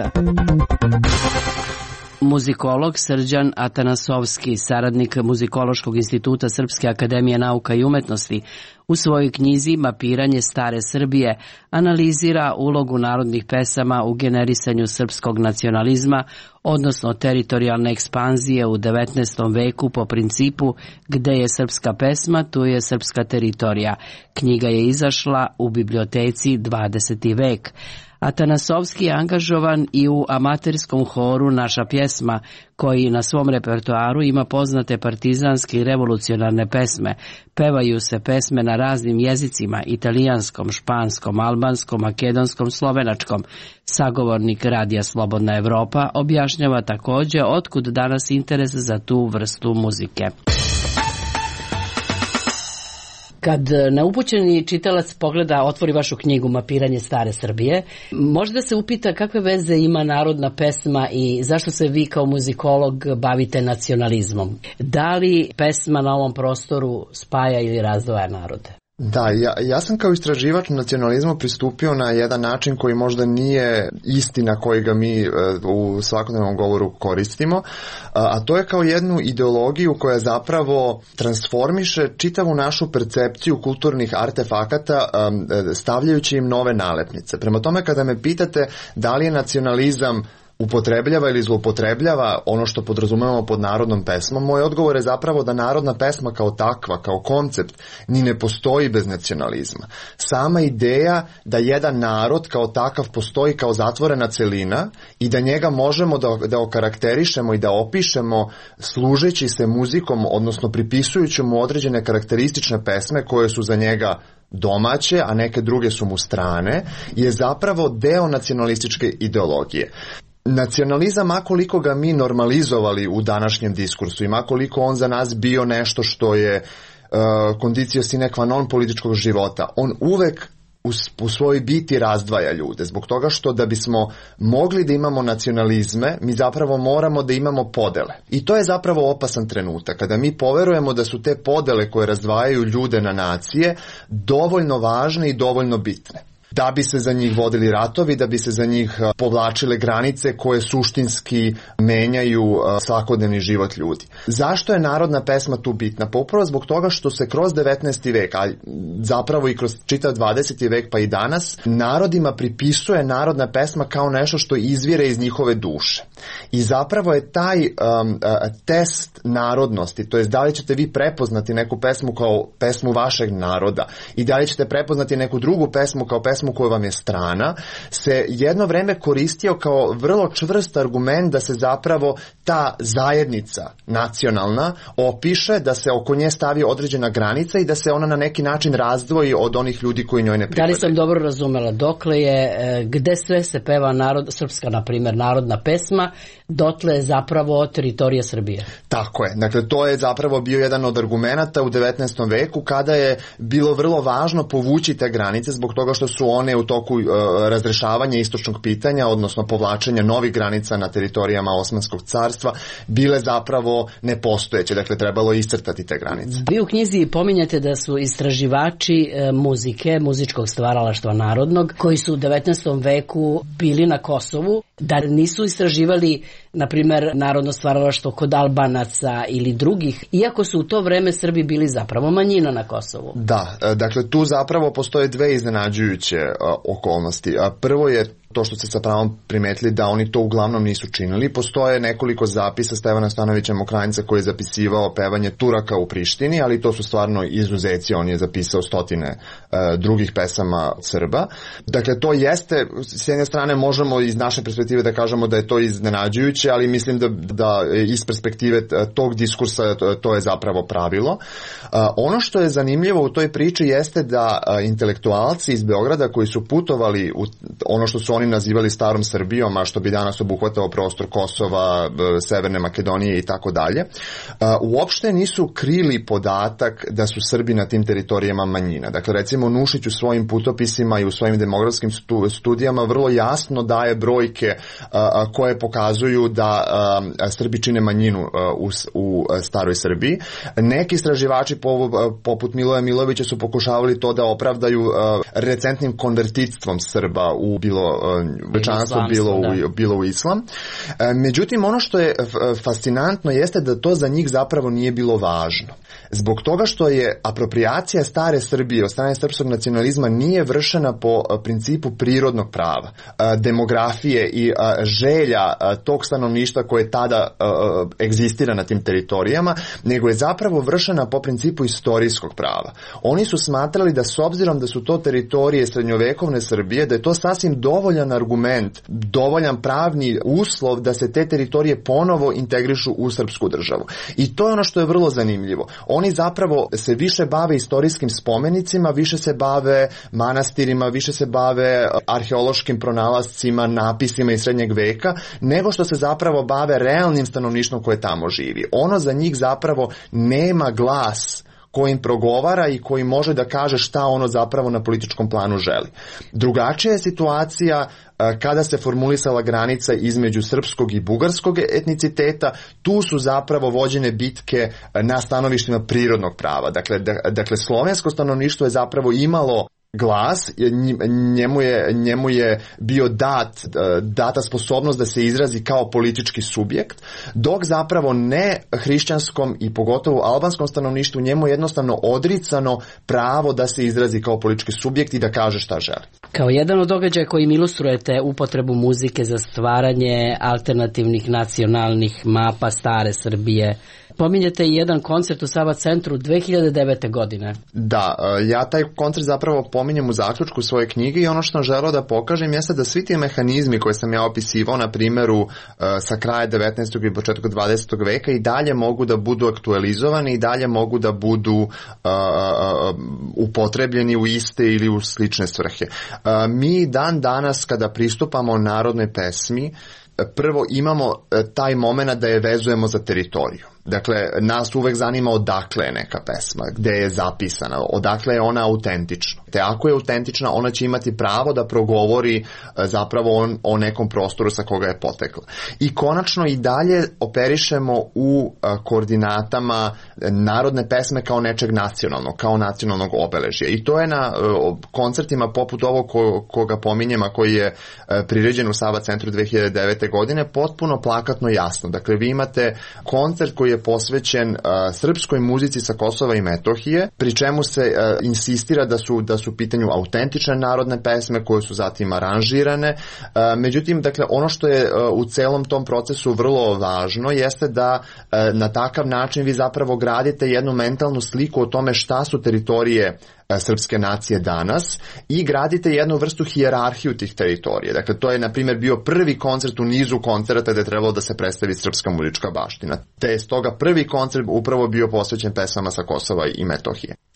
Speaker 5: Muzikolog Srđan Atanasovski, saradnik Muzikološkog instituta Srpske akademije nauka i umetnosti, u svojoj knjizi Mapiranje stare Srbije analizira ulogu narodnih pesama u generisanju srpskog nacionalizma, odnosno teritorijalne ekspanzije u devetnaestom veku po principu gde je srpska pesma, tu je srpska teritorija. Knjiga je izašla u biblioteci dvadeseti vek. Atanasovski je angažovan i u amaterskom horu Naša pjesma, koji na svom repertoaru ima poznate partizanske i revolucionarne pesme. Pevaju se pesme na raznim jezicima, italijanskom, španskom, albanskom, makedonskom, slovenačkom. Sagovornik Radija Slobodna Evropa objašnjava takođe otkud danas interes za tu vrstu muzike. Kad neupućeni čitalac pogleda, otvori vašu knjigu Mapiranje stare Srbije, može da se upita kakve veze ima narodna pesma i zašto se vi kao muzikolog bavite nacionalizmom. Da li pesma na ovom prostoru spaja ili razdvaja narode?
Speaker 22: Da, ja, ja sam kao istraživač nacionalizma pristupio na jedan način koji možda nije istina koji ga mi u svakodnevnom govoru koristimo, a to je kao jednu ideologiju koja zapravo transformiše čitavu našu percepciju kulturnih artefakata stavljajući im nove nalepnice. Prema tome, kada me pitate da li je nacionalizam upotrebljava ili zloupotrebljava ono što podrazumevamo pod narodnom pesmom, moj odgovor je zapravo da narodna pesma kao takva, kao koncept, ni ne postoji bez nacionalizma. Sama ideja da jedan narod kao takav postoji kao zatvorena celina i da njega možemo da, da okarakterišemo i da opišemo služeći se muzikom, odnosno pripisujući mu određene karakteristične pesme koje su za njega domaće, a neke druge su mu strane, je zapravo deo nacionalističke ideologije. Nacionalizam, makoliko ga mi normalizovali u današnjem diskursu i makoliko on za nas bio nešto što je uh, condicio sine qua non političkog života, on uvek u, u svojoj biti razdvaja ljude, zbog toga što da bismo mogli da imamo nacionalizme, mi zapravo moramo da imamo podele. I to je zapravo opasan trenutak, kada mi poverujemo da su te podele koje razdvajaju ljude na nacije dovoljno važne i dovoljno bitne, da bi se za njih vodili ratovi, da bi se za njih povlačile granice koje suštinski menjaju svakodnevni život ljudi. Zašto je narodna pesma tu bitna? Pa upravo zbog toga što se kroz devetnaesti vek, a zapravo i kroz čitav dvadeseti vek pa i danas, narodima pripisuje narodna pesma kao nešto što izvire iz njihove duše. I zapravo je taj um, test narodnosti, to jest da li ćete vi prepoznati neku pesmu kao pesmu vašeg naroda i da li ćete prepoznati neku drugu pesmu kao pesmu koja vam je strana, se jedno vreme koristio kao vrlo čvrst argument da se zapravo ta zajednica nacionalna opiše, da se oko nje stavi određena granica i da se ona na neki način razdvoji od onih ljudi koji njoj ne pripadaju.
Speaker 5: Da li sam dobro razumela, dokle je, gde sve se peva narod, srpska, na primjer, narodna pesma, dotle je zapravo teritorija Srbije?
Speaker 22: Tako je. Dakle, to je zapravo bio jedan od argumenata u devetnaestom veku, kada je bilo vrlo važno povući te granice, zbog toga što su one u toku uh, razrešavanja istočnog pitanja, odnosno povlačenja novih granica na teritorijama Osmanskog carstva, carstva bile zapravo nepostojeće, dakle trebalo je iscrtati te granice.
Speaker 5: Vi u knjizi pominjate da su istraživači e, muzike, muzičkog stvaralaštva narodnog, koji su u devetnaestom veku bili na Kosovu, da nisu istraživali, na primjer, narodno stvaralaštvo kod Albanaca ili drugih, iako su u to vreme Srbi bili zapravo manjina na Kosovu.
Speaker 22: Da, dakle tu zapravo postoje dve iznenađujuće okolnosti. Prvo je to što ste sa pravom primetili da oni to uglavnom nisu činili. Postoje nekoliko zapisa Stevana Stanovića Mokranjca koji je zapisivao pevanje Turaka u Prištini, ali to su stvarno izuzeci, on je zapisao stotine uh, drugih pesama Srba. Dakle, to jeste, s jedne strane možemo iz naše perspektive da kažemo da je to iznenađujuće, ali mislim da, da iz perspektive tog diskursa to, to je zapravo pravilo. Uh, ono što je zanimljivo u toj priči jeste da uh, intelektualci iz Beograda koji su putovali u ono što su oni nazivali starom Srbijom, a što bi danas obuhvatao prostor Kosova, Severne Makedonije i tako dalje, uopšte nisu krili podatak da su Srbi na tim teritorijama manjina. Dakle, recimo Nušić u svojim putopisima i u svojim demografskim studijama vrlo jasno daje brojke koje pokazuju da Srbi čine manjinu u, u staroj Srbiji. Neki istraživači poput Miloja Milovića su pokušavali to da opravdaju recentnim konvertitstvom Srba u bilo večanstvo bilo u, bilo u islam. Međutim, ono što je fascinantno jeste da to za njih zapravo nije bilo važno. Zbog toga što je aproprijacija stare Srbije od strane srpskog nacionalizma nije vršena po principu prirodnog prava, demografije i želja tog stanovništva koje tada egzistira na tim teritorijama, nego je zapravo vršena po principu istorijskog prava. Oni su smatrali da s obzirom da su to teritorije srednjovekovne Srbije, da je to sasvim dovoljan argument, dovoljan pravni uslov da se te teritorije ponovo integrišu u srpsku državu. I to je ono što je vrlo zanimljivo. Oni zapravo se više bave istorijskim spomenicima, više se bave manastirima, više se bave arheološkim pronalascima, napisima iz srednjeg veka, nego što se zapravo bave realnim stanovništvom koje tamo živi. Ono za njih zapravo nema glas koji im progovara i koji može da kaže šta ono zapravo na političkom planu želi. Drugačija je situacija kada se formulisala granica između srpskog i bugarskog etniciteta. Tu su zapravo vođene bitke na stanovištima prirodnog prava. Dakle, dakle slovensko stanovništvo je zapravo imalo glas, njemu je, njemu je bio dat, data sposobnost da se izrazi kao politički subjekt, dok zapravo ne hrišćanskom i pogotovo albanskom stanovništvu njemu je jednostavno odricano pravo da se izrazi kao politički subjekt i da kaže šta želi.
Speaker 5: Kao jedan od događaja kojim ilustrujete upotrebu muzike za stvaranje alternativnih nacionalnih mapa stare Srbije, pominjete i jedan koncert u Sava centru dve hiljade devete. godine.
Speaker 22: Da, ja taj koncert zapravo pominjem u zaključku svoje knjige i ono što sam želeo da pokažem jeste da svi ti mehanizmi koje sam ja opisivao na primjeru sa kraja devetnaestog i početka dvadesetog veka i dalje mogu da budu aktualizovani i dalje mogu da budu uh, uh, upotrebljeni u iste ili u slične svrhe. Uh, mi dan danas kada pristupamo narodnoj pesmi, prvo imamo taj moment da je vezujemo za teritoriju. Dakle, nas uvek zanima odakle je neka pesma, gde je zapisana, odakle je ona autentična. Te ako je autentična, ona će imati pravo da progovori zapravo on, o nekom prostoru sa koga je potekla. I konačno i dalje operišemo u koordinatama narodne pesme kao nečeg nacionalnog, kao nacionalnog obeležja. I to je na koncertima poput ovog ko, koga pominjem, a koji je priređen u Sava centru dve hiljade devete. godine, potpuno plakatno jasno. Dakle, vi imate koncert koji je posvećen uh, srpskoj muzici sa Kosova i Metohije, pri čemu se uh, insistira da su da su u pitanju autentične narodne pesme koje su zatim aranžirane. Uh, međutim, dakle, ono što je uh, u celom tom procesu vrlo važno jeste da uh, na takav način vi zapravo gradite jednu mentalnu sliku o tome šta su teritorije srpske nacije danas i gradite jednu vrstu hijerarhiju tih teritorija. Dakle, to je, na primjer, bio prvi koncert u nizu koncerata gde je trebalo da se predstavi srpska muzička baština. Te je stoga prvi koncert upravo bio posvećen pesama sa Kosova i Metohije.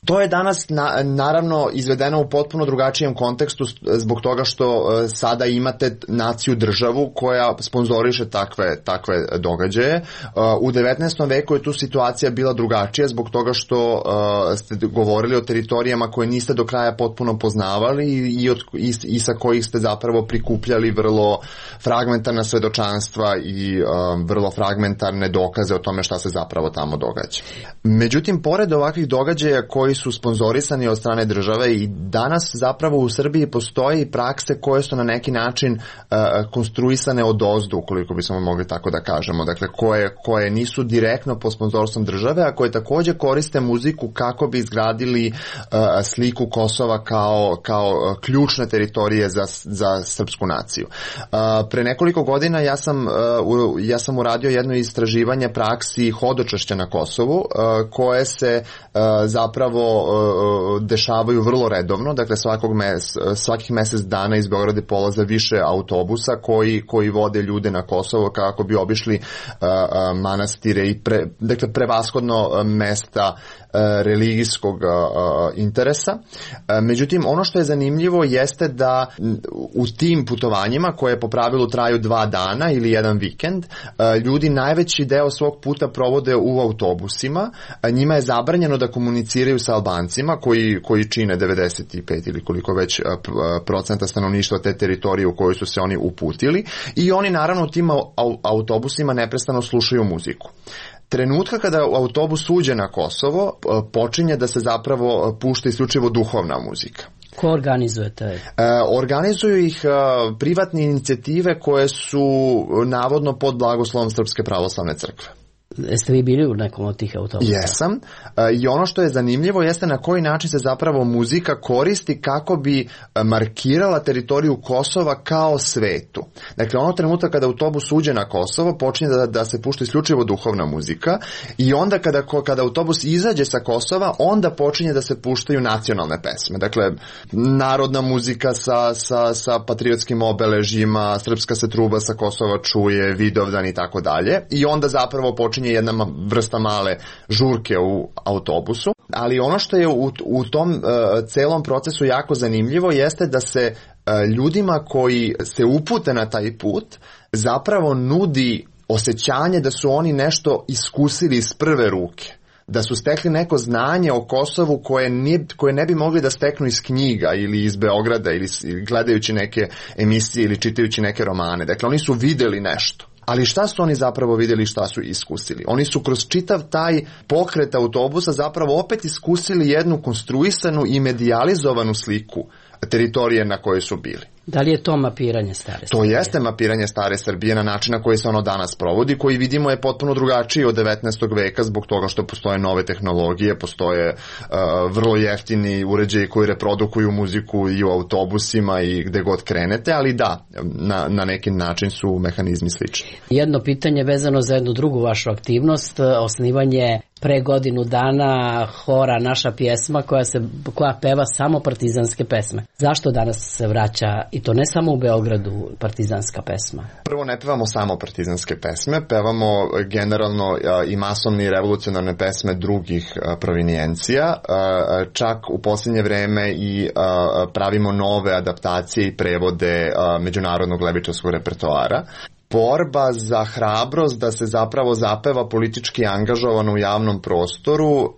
Speaker 22: To je danas na, naravno izvedeno u potpuno drugačijem kontekstu zbog toga što sada imate naciju državu koja sponzoriše takve, takve događaje. U devetnaestom veku je tu situacija bila drugačija zbog toga što ste govorili o teritorijama koje niste do kraja potpuno poznavali i, od, i, i sa kojih ste zapravo prikupljali vrlo fragmentarna svedočanstva i um, vrlo fragmentarne dokaze o tome šta se zapravo tamo događa. Međutim, pored ovakvih događaja koji su sponzorisani od strane države i danas zapravo u Srbiji postoji prakse koje su na neki način uh, konstruisane od ozdu, ukoliko bismo mogli tako da kažemo, dakle koje, koje nisu direktno po sponzorstvom države, a koje također koriste muziku kako bi izgradili uh, sliku Kosova kao, kao ključne teritorije za, za srpsku naciju. Uh, pre nekoliko godina ja sam, uh, u, ja sam uradio jedno istraživanje praksi hodočašća na Kosovu, uh, koje se uh, zapravo uh, dešavaju vrlo redovno, dakle svakog mes, svakih mjesec dana iz Beograda polaze više autobusa koji, koji vode ljude na Kosovo kako bi obišli uh, uh, manastire i pre, dakle prevashodno uh, mesta religijskog uh, interesa. Uh, međutim, ono što je zanimljivo jeste da u tim putovanjima, koje po pravilu traju dva dana ili jedan vikend, uh, ljudi najveći deo svog puta provode u autobusima. Uh, njima je zabranjeno da komuniciraju sa Albancima koji, koji čine devedeset pet ili koliko već uh, procenta stanovništva te teritorije u kojoj su se oni uputili, i oni naravno u tim autobusima neprestano slušaju muziku. Trenutka kada autobus uđe na Kosovo, počinje da se zapravo pušta isključivo duhovna muzika.
Speaker 5: Ko organizuje te?
Speaker 22: E, organizuju ih e, privatne inicijative koje su navodno pod blagoslovom Srpske pravoslavne crkve.
Speaker 5: Jeste vi bili u nekom od tih autobusa?
Speaker 22: Jesam. E, I ono što je zanimljivo jeste na koji način se zapravo muzika koristi kako bi markirala teritoriju Kosova kao svetu. Dakle, ono trenutak kada autobus uđe na Kosovo, počinje da, da se pušta isključivo duhovna muzika, i onda kada, kada autobus izađe sa Kosova, onda počinje da se puštaju nacionalne pesme. Dakle, narodna muzika sa, sa, sa patriotskim obeležjima, srpska se truba sa Kosova čuje, Vidovdan i tako dalje. I onda zapravo počinje jedna vrsta male žurke u autobusu, ali ono što je u, u tom uh, celom procesu jako zanimljivo jeste da se uh, ljudima koji se upute na taj put zapravo nudi osjećanje da su oni nešto iskusili iz prve ruke, da su stekli neko znanje o Kosovu koje, nije, koje ne bi mogli da steknu iz knjiga ili iz Beograda ili, ili gledajući neke emisije ili čitajući neke romane. Dakle, oni su videli nešto. Ali šta su oni zapravo vidjeli, šta su iskusili? Oni su kroz čitav taj pokret autobusa zapravo opet iskusili jednu konstruisanu i medijalizovanu sliku teritorije na kojoj su bili.
Speaker 5: Da li je to mapiranje stare Srbije?
Speaker 22: To jeste mapiranje stare Srbije na način na koji se ono danas provodi, koji vidimo je potpuno drugačiji od devetnaestog veka zbog toga što postoje nove tehnologije, postoje uh, vrlo jeftini uređaji koji reprodukuju muziku i u autobusima i gde god krenete, ali da, na, na neki način su mehanizmi slični.
Speaker 5: Jedno pitanje vezano za jednu drugu vašu aktivnost, osnivanje pre godinu dana hora Naša pjesma koja, se, koja peva samo partizanske pesme. Zašto danas se vraća, i to ne samo u Beogradu, partizanska pesma?
Speaker 22: Prvo, ne pevamo samo partizanske pesme, pevamo generalno i masovne i revolucionarne pesme drugih provinijencija. Čak u posljednje vreme i pravimo nove adaptacije i prevode međunarodnog levičarskog repertoara. Borba za hrabrost da se zapravo zapeva politički angažovano u javnom prostoru,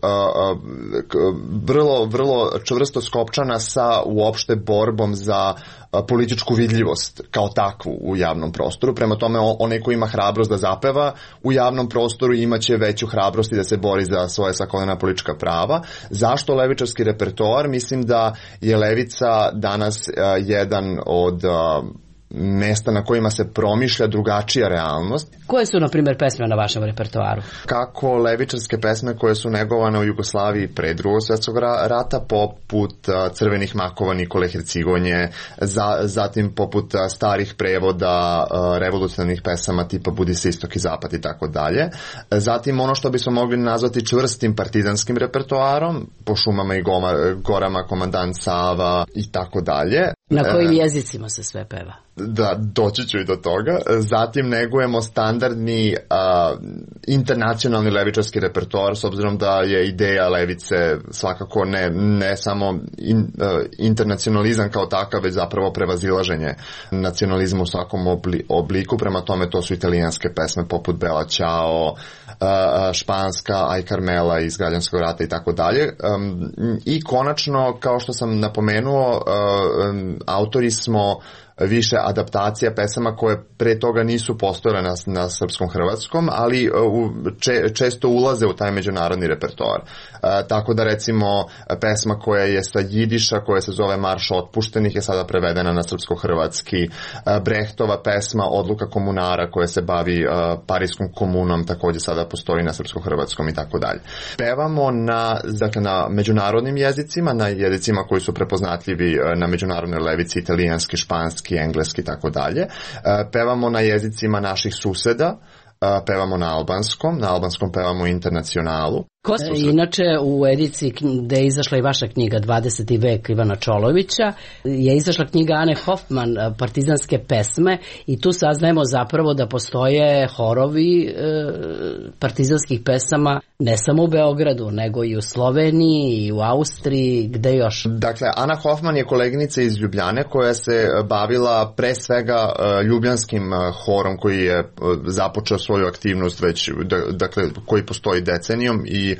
Speaker 22: vrlo, vrlo čvrsto skopčana sa uopšte borbom za političku vidljivost kao takvu u javnom prostoru. Prema tome, onaj ko ima hrabrost da zapeva u javnom prostoru imaće veću hrabrost i da se bori za svoje svakodnevna politička prava. Zašto levičarski repertoar? Mislim da je levica danas jedan od mesta na kojima se promišlja drugačija realnost.
Speaker 5: Koje su, na primjer, pesme na vašem repertoaru?
Speaker 22: Kako levičarske pesme koje su negovane u Jugoslaviji pre drugog svjetskog rata, poput Crvenih makova Nikole Hercigonje, za, zatim poput starih prevoda revolucionarnih pesama tipa Budi se istok i zapad i tako dalje. Zatim ono što bismo mogli nazvati čvrstim partizanskim repertoarom, po šumama i goma, gorama Komandant Sava i tako dalje.
Speaker 5: Na kojim jezicima se sve peva?
Speaker 22: Da, doći ću i do toga. Zatim negujemo standardni uh, internacionalni levičarski repertoar, s obzirom da je ideja levice svakako ne, ne samo in, uh, internacionalizam kao takav, već zapravo prevazilaženje nacionalizma u svakom obli, obliku. Prema tome to su italijanske pesme poput Bella Ciao, uh, španska Aj Carmela iz Građanskog rata i tako dalje. Um, I konačno, kao što sam napomenuo, uh, um, autori smo više adaptacija pesama koje pre toga nisu postojale na, na srpskom hrvatskom, ali u, če, često ulaze u taj međunarodni repertoar. E, tako da recimo pesma koja je sa jidiša, koja se zove Marš otpuštenih, je sada prevedena na srpsko-hrvatski. E, Brehtova pesma Odluka komunara koja se bavi e, parijskom komunom, također sada postoji na srpsko-hrvatskom i tako dalje. Pevamo na, dakle, na međunarodnim jezicima, na jezicima koji su prepoznatljivi na međunarodnoj levici, italijanski, španski, engleski i tako dalje. Pevamo na jezicima naših suseda, pevamo na albanskom, na albanskom pevamo internacionalu.
Speaker 5: Inače, u ediciji gde je izašla i vaša knjiga dvadeseti vek Ivana Čolovića, je izašla knjiga Ane Hoffman, Partizanske pesme, i tu saznajemo zapravo da postoje horovi e, partizanskih pesama ne samo u Beogradu, nego i u Sloveniji i u Austriji, gde još?
Speaker 22: Dakle, Ana Hoffman je koleginica iz Ljubljane koja se bavila pre svega ljubljanskim horom koji je započeo svoju aktivnost već, dakle, koji postoji decenijom i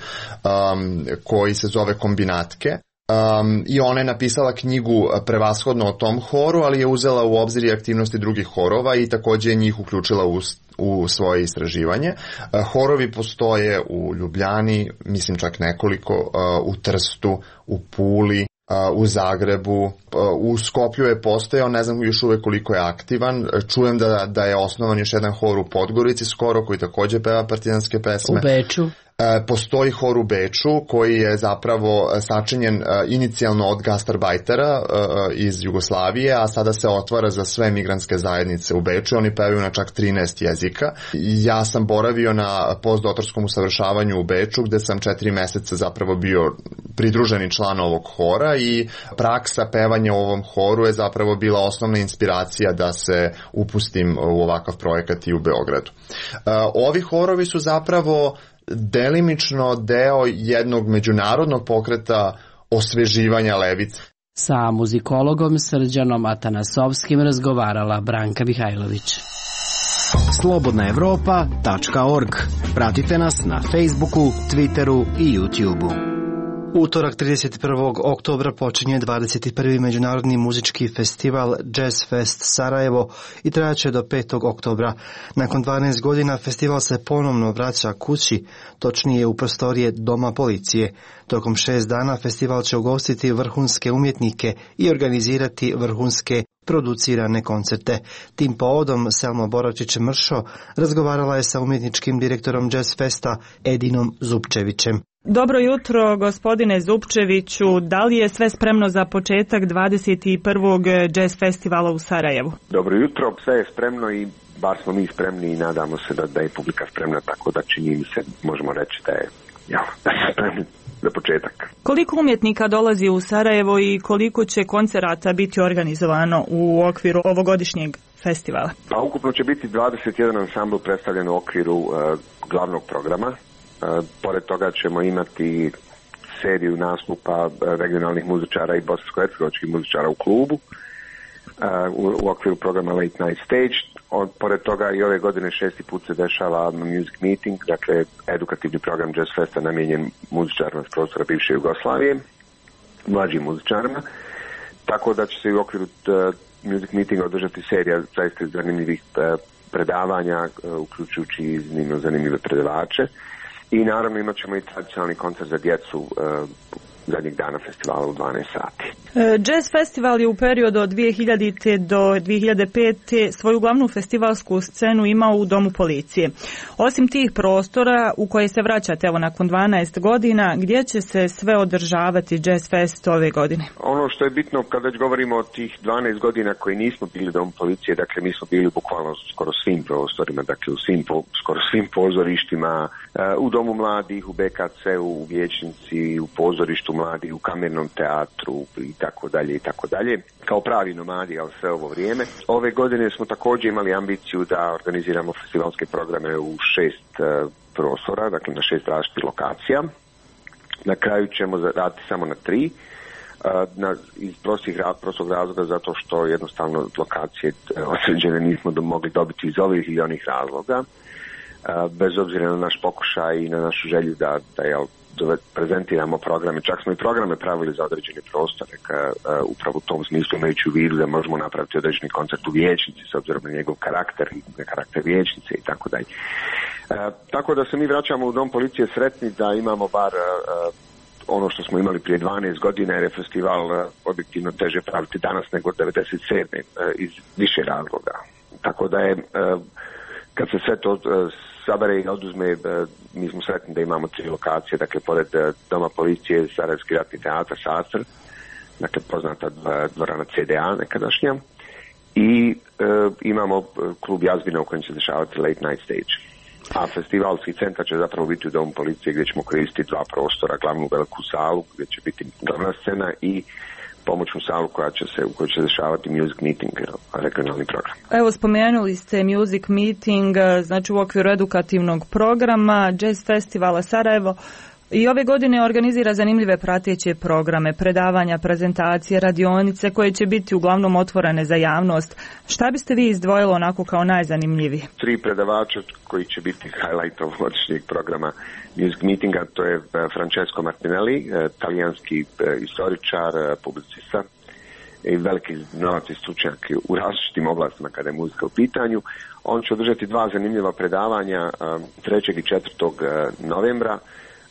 Speaker 22: Um, koji se zove Kombinatke. Um, I ona je napisala knjigu prevashodno o tom horu, ali je uzela u obzir i aktivnosti drugih horova i također je njih uključila u, u svoje istraživanje. Uh, horovi postoje u Ljubljani, mislim čak nekoliko, uh, u Trstu, u Puli, u Zagrebu, u Skoplju je postojao, ne znam još uvek koliko je aktivan. Čujem da, da je osnovan još jedan hor u Podgorici skoro, koji također peva partizanske pesme.
Speaker 5: U Beču.
Speaker 22: Postoji hor u Beču koji je zapravo sačinjen inicijalno od gastarbajtera iz Jugoslavije, a sada se otvara za sve migrantske zajednice u Beču. Oni pevaju na čak trinaest jezika. Ja sam boravio na postdoktorskom usavršavanju u Beču, gde sam četiri meseca zapravo bio pridruženi član ovog hora i praksa pevanja u ovom horu je zapravo bila osnovna inspiracija da se upustim u ovakav projekat i u Beogradu. Ovi horovi su zapravo delimično deo jednog međunarodnog pokreta osveživanja levice.
Speaker 5: Sa muzikologom Srđanom Atanasovskim razgovarala Branka Mihajlović.
Speaker 7: slobodna evropa tačka org. Pratite nas na Facebooku, Twitteru i YouTubeu.
Speaker 2: Utorak trideset prvog oktobra počinje dvadeset prvi Međunarodni muzički festival Jazz Fest Sarajevo i trajaće do petog oktobra. Nakon dvanaest godina festival se ponovno vraća kući, točnije u prostorije Doma policije. Tokom šest dana festival će ugostiti vrhunske umjetnike i organizirati vrhunske producirane koncerte. Tim povodom Selma Borovčić-Mršo razgovarala je sa umjetničkim direktorom Jazz Festa Edinom Zupčevićem.
Speaker 8: Dobro jutro, gospodine Zupčeviću. Da li je sve spremno za početak dvadeset prvog Jazz festivala u Sarajevu?
Speaker 23: Dobro jutro, sve je spremno i bar smo mi spremni i nadamo se da, da je publika spremna, tako da čini mi se, možemo reći da je, ja, da se spremni za početak.
Speaker 8: Koliko umjetnika dolazi u Sarajevo i koliko će koncerata biti organizovano u okviru ovogodišnjeg festivala?
Speaker 23: Pa ukupno će biti dvadeset jedan ansambl predstavljen u okviru uh, glavnog programa. Uh, pored toga ćemo imati seriju nastupa regionalnih muzičara i bosansko-hercegovačkih muzičara u klubu uh, u, u okviru programa Late Night Stage. Od, pored toga i ove godine šesti put se dešava Music Meeting, dakle edukativni program Jazz Festa namijenjen muzičarima s prostora bivše Jugoslavije, mlađim muzičarima, tako da će se u okviru uh, Music Meetinga održati serija zaista zanimljivih uh, predavanja, uh, uključujući iznimno zanimljive predavače. I naravno imat ćemo i tradicionalni koncert za djecu uh, zadnjeg dana festivala u dvanaest sati.
Speaker 8: Jazz festival je u periodu od dvije hiljadite do dvije hiljade pete svoju glavnu festivalsku scenu imao u Domu policije. Osim tih prostora u koje se vraćate evo nakon dvanaest godina, gdje će se sve održavati Jazz Fest ove godine?
Speaker 23: Ono što je bitno kad već govorimo o tih dvanaest godina koji nismo bili Dom policije, dakle mi smo bili bukvalno skoro svim prostorima, dakle u svim, skoro svim pozorištima, u Domu mladih, u B K C-u, u Vijećnici, u pozorištu mladi u kamernom teatru i tako dalje i tako dalje. Kao pravi nomadi, ali sve ovo vrijeme. Ove godine smo također imali ambiciju da organiziramo festivalske programe u šest uh, prostora, dakle na šest različitih lokacija. Na kraju ćemo raditi samo na tri. Na, iz prostih, prostog razloga zato što jednostavno lokacije osređene nismo do, mogli dobiti iz ovih ili onih razloga, bez obzira na naš pokušaj i na našu želju da, da jel, prezentiramo programe. Čak smo i programe pravili za određene prostore, ka, upravo u tom smislu imajući u vidu da možemo napraviti određeni koncert u vijećnici s obzirom na njegov karakter i na karakter vijećnice i tako dalje. Tako da se mi vraćamo u Dom policije sretni da imamo bar a, ono što smo imali prije dvanaest godina, jer je festival uh, objektivno teže praviti danas nego devedeset sedme Uh, iz više razloga. Tako da je, uh, kad se sve to uh, sabere i oduzme, uh, mi smo sretni da imamo tri lokacije, dakle, pored uh, Doma policije, Sarajevski ratni teatar, Sastr, dakle, poznata dvorana C D A nekadašnja, i uh, imamo uh, klub Jazbina u kojem će se dešavati Late Night Stage. A festivalski centar će zapravo biti u Domu policije gdje ćemo koristiti dva prostora, glavnu veliku salu gdje će biti glavna scena i pomoćnu salu koja će se, u kojoj će dešavati Music Meeting, regionalni program.
Speaker 8: Evo, spomenuli ste Music Meeting, znači u okviru edukativnog programa Jazz Festivala Sarajevo. I ove godine organizira zanimljive prateće programe, predavanja, prezentacije, radionice koje će biti uglavnom otvorene za javnost. Šta biste vi izdvojili onako kao najzanimljiviji?
Speaker 23: Tri predavača koji će biti highlight ovog godišnjeg programa Music Meetinga, to je Francesco Martinelli, talijanski istoričar, publicista i veliki znalac i stručnjak u različitim oblastima kada je muzika u pitanju. On će održati dva zanimljiva predavanja trećeg i četvrtog novembra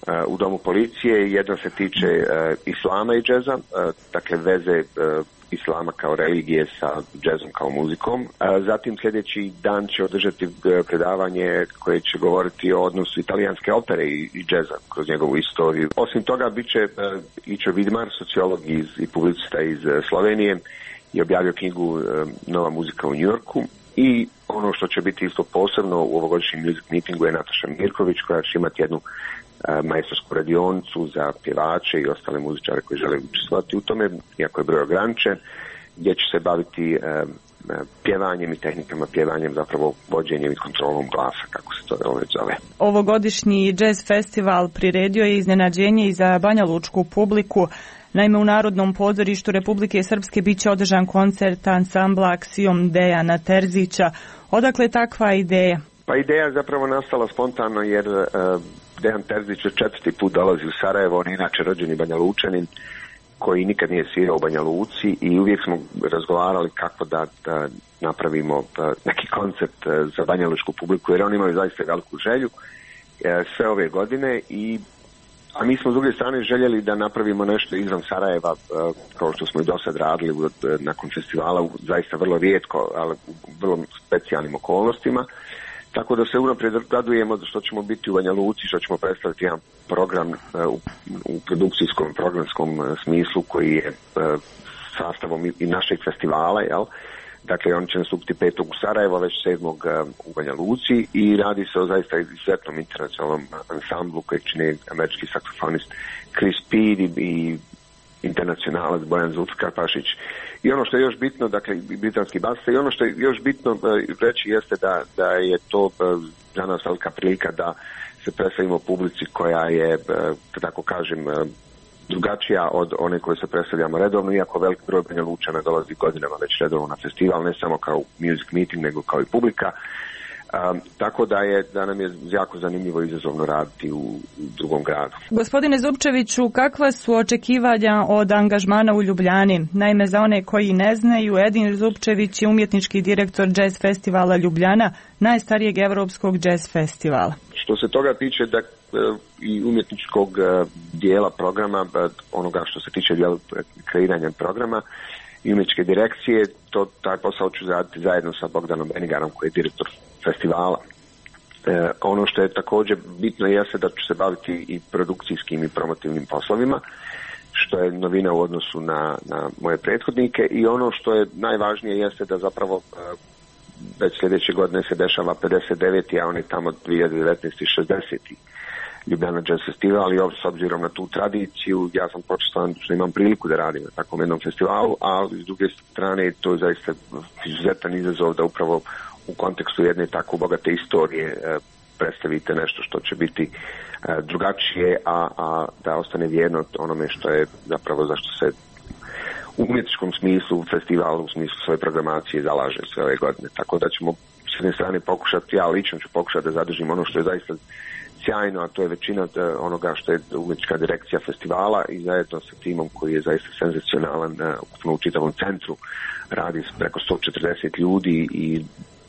Speaker 23: u Domu policije. Jedno se tiče uh, islama i džeza, uh, dakle veze uh, islama kao religije sa džezom kao muzikom. Uh, zatim sljedeći dan će održati uh, predavanje koje će govoriti o odnosu italijanske opere i, i džeza kroz njegovu istoriju. Osim toga bit će uh, Ičo Vidmar, sociolog iz, i publicista iz uh, Slovenije, je objavio knjigu uh, Nova muzika u Njujorku. I ono što će biti isto posebno u ovogodišnjem Music Meetingu je Nataša Mirković, koja će imati jednu majstorsku radionicu za pjevače i ostale muzičare koji žele učestvovati u tome, iako je broj ograničen, gdje će se baviti uh, pjevanjem i tehnikama pjevanjem, zapravo vođenjem i kontrolom glasa, kako se to već zove.
Speaker 8: Ovogodišnji jazz festival priredio je iznenađenje i za banjalučku publiku. Naime, u Narodnom pozorištu Republike Srpske bit će održan koncert ansambla Aksijom Dejana Terzića. Odakle takva ideja?
Speaker 23: Pa ideja je zapravo nastala spontano jer uh, Dejan Terzić četvrti put dolazi u Sarajevo, on je inače rođeni Banja Lučanin koji nikad nije svirao u Banja Luci i uvijek smo razgovarali kako da, da napravimo da, neki koncept za banjalučku publiku, jer oni imaju zaista veliku želju e, sve ove godine, i a mi smo s druge strane željeli da napravimo nešto izvan Sarajeva, e, kao što smo i do sad radili u, nakon festivala, u, zaista vrlo rijetko, ali u vrlo specijalnim okolnostima. Tako da se unaprijed radujemo što ćemo biti u Banja Luci, što ćemo predstaviti jedan program uh, u, u produkcijskom, programskom uh, smislu koji je uh, sastavom i, i našeg festivala, jel? Dakle, on će nastupiti petog u Sarajevo, već sedmog uh, u Banja Luci, i radi se o zaista izuzetnom internacionalnom ansamblu kojeg čine američki saksofonist Chris Speed i, i internacionalac Bojan Zulfikarpašić. I ono što je još bitno, dakle, britanski basista, i ono što je još bitno uh, reći jeste da, da je to uh, za nas velika prilika da se predstavimo publici koja je, uh, tako kažem, uh, drugačija od one koje se predstavljamo redovno, iako velik broj Banja Lučana dolazi godinama već redovno na festival, ne samo kao music meeting, nego kao i publika. Um, tako da je da nam je jako zanimljivo i izazovno raditi u, u drugom gradu.
Speaker 8: Gospodine Zupčeviću, kakva su očekivanja od angažmana u Ljubljani? Naime, za one koji ne znaju, Edin Zupčević je umjetnički direktor Jazz Festivala Ljubljana, najstarijeg evropskog jazz festivala.
Speaker 23: Što se toga tiče da i umjetničkog dijela programa, onoga što se tiče dijela kreiranja programa i umjetničke direkcije, to taj posao ću raditi zajedno sa Bogdanom Benigarom koji je direktor festivala. E, ono što je također bitno jeste da ću se baviti i produkcijskim i promotivnim poslovima, što je novina u odnosu na, na moje prethodnike, i ono što je najvažnije jeste da zapravo e, već sljedeće godine se dešava pedeset deveti a on je tamo dvije hiljade devetnaeste šezdeseti Ljubljana Jazz Festival i s obzirom na tu tradiciju ja sam počestovan što imam priliku da radim na takvom jednom festivalu, a s druge strane to je zaista izuzetan izazov da upravo u kontekstu jedne tako bogate istorije predstavite nešto što će biti drugačije, a, a da ostane vjerno onome što je zapravo zašto se u umjetničkom smislu festival u smislu svoje programacije zalaže sve ove godine. Tako da ćemo s jedne strane pokušati, ja lično ću pokušati da zadržim ono što je zaista sjajno, a to je većina onoga što je umjetnička direkcija festivala i zajedno sa timom koji je zaista senzacionalan ukupno u čitavom centru. Radi se preko sto četrdeset ljudi i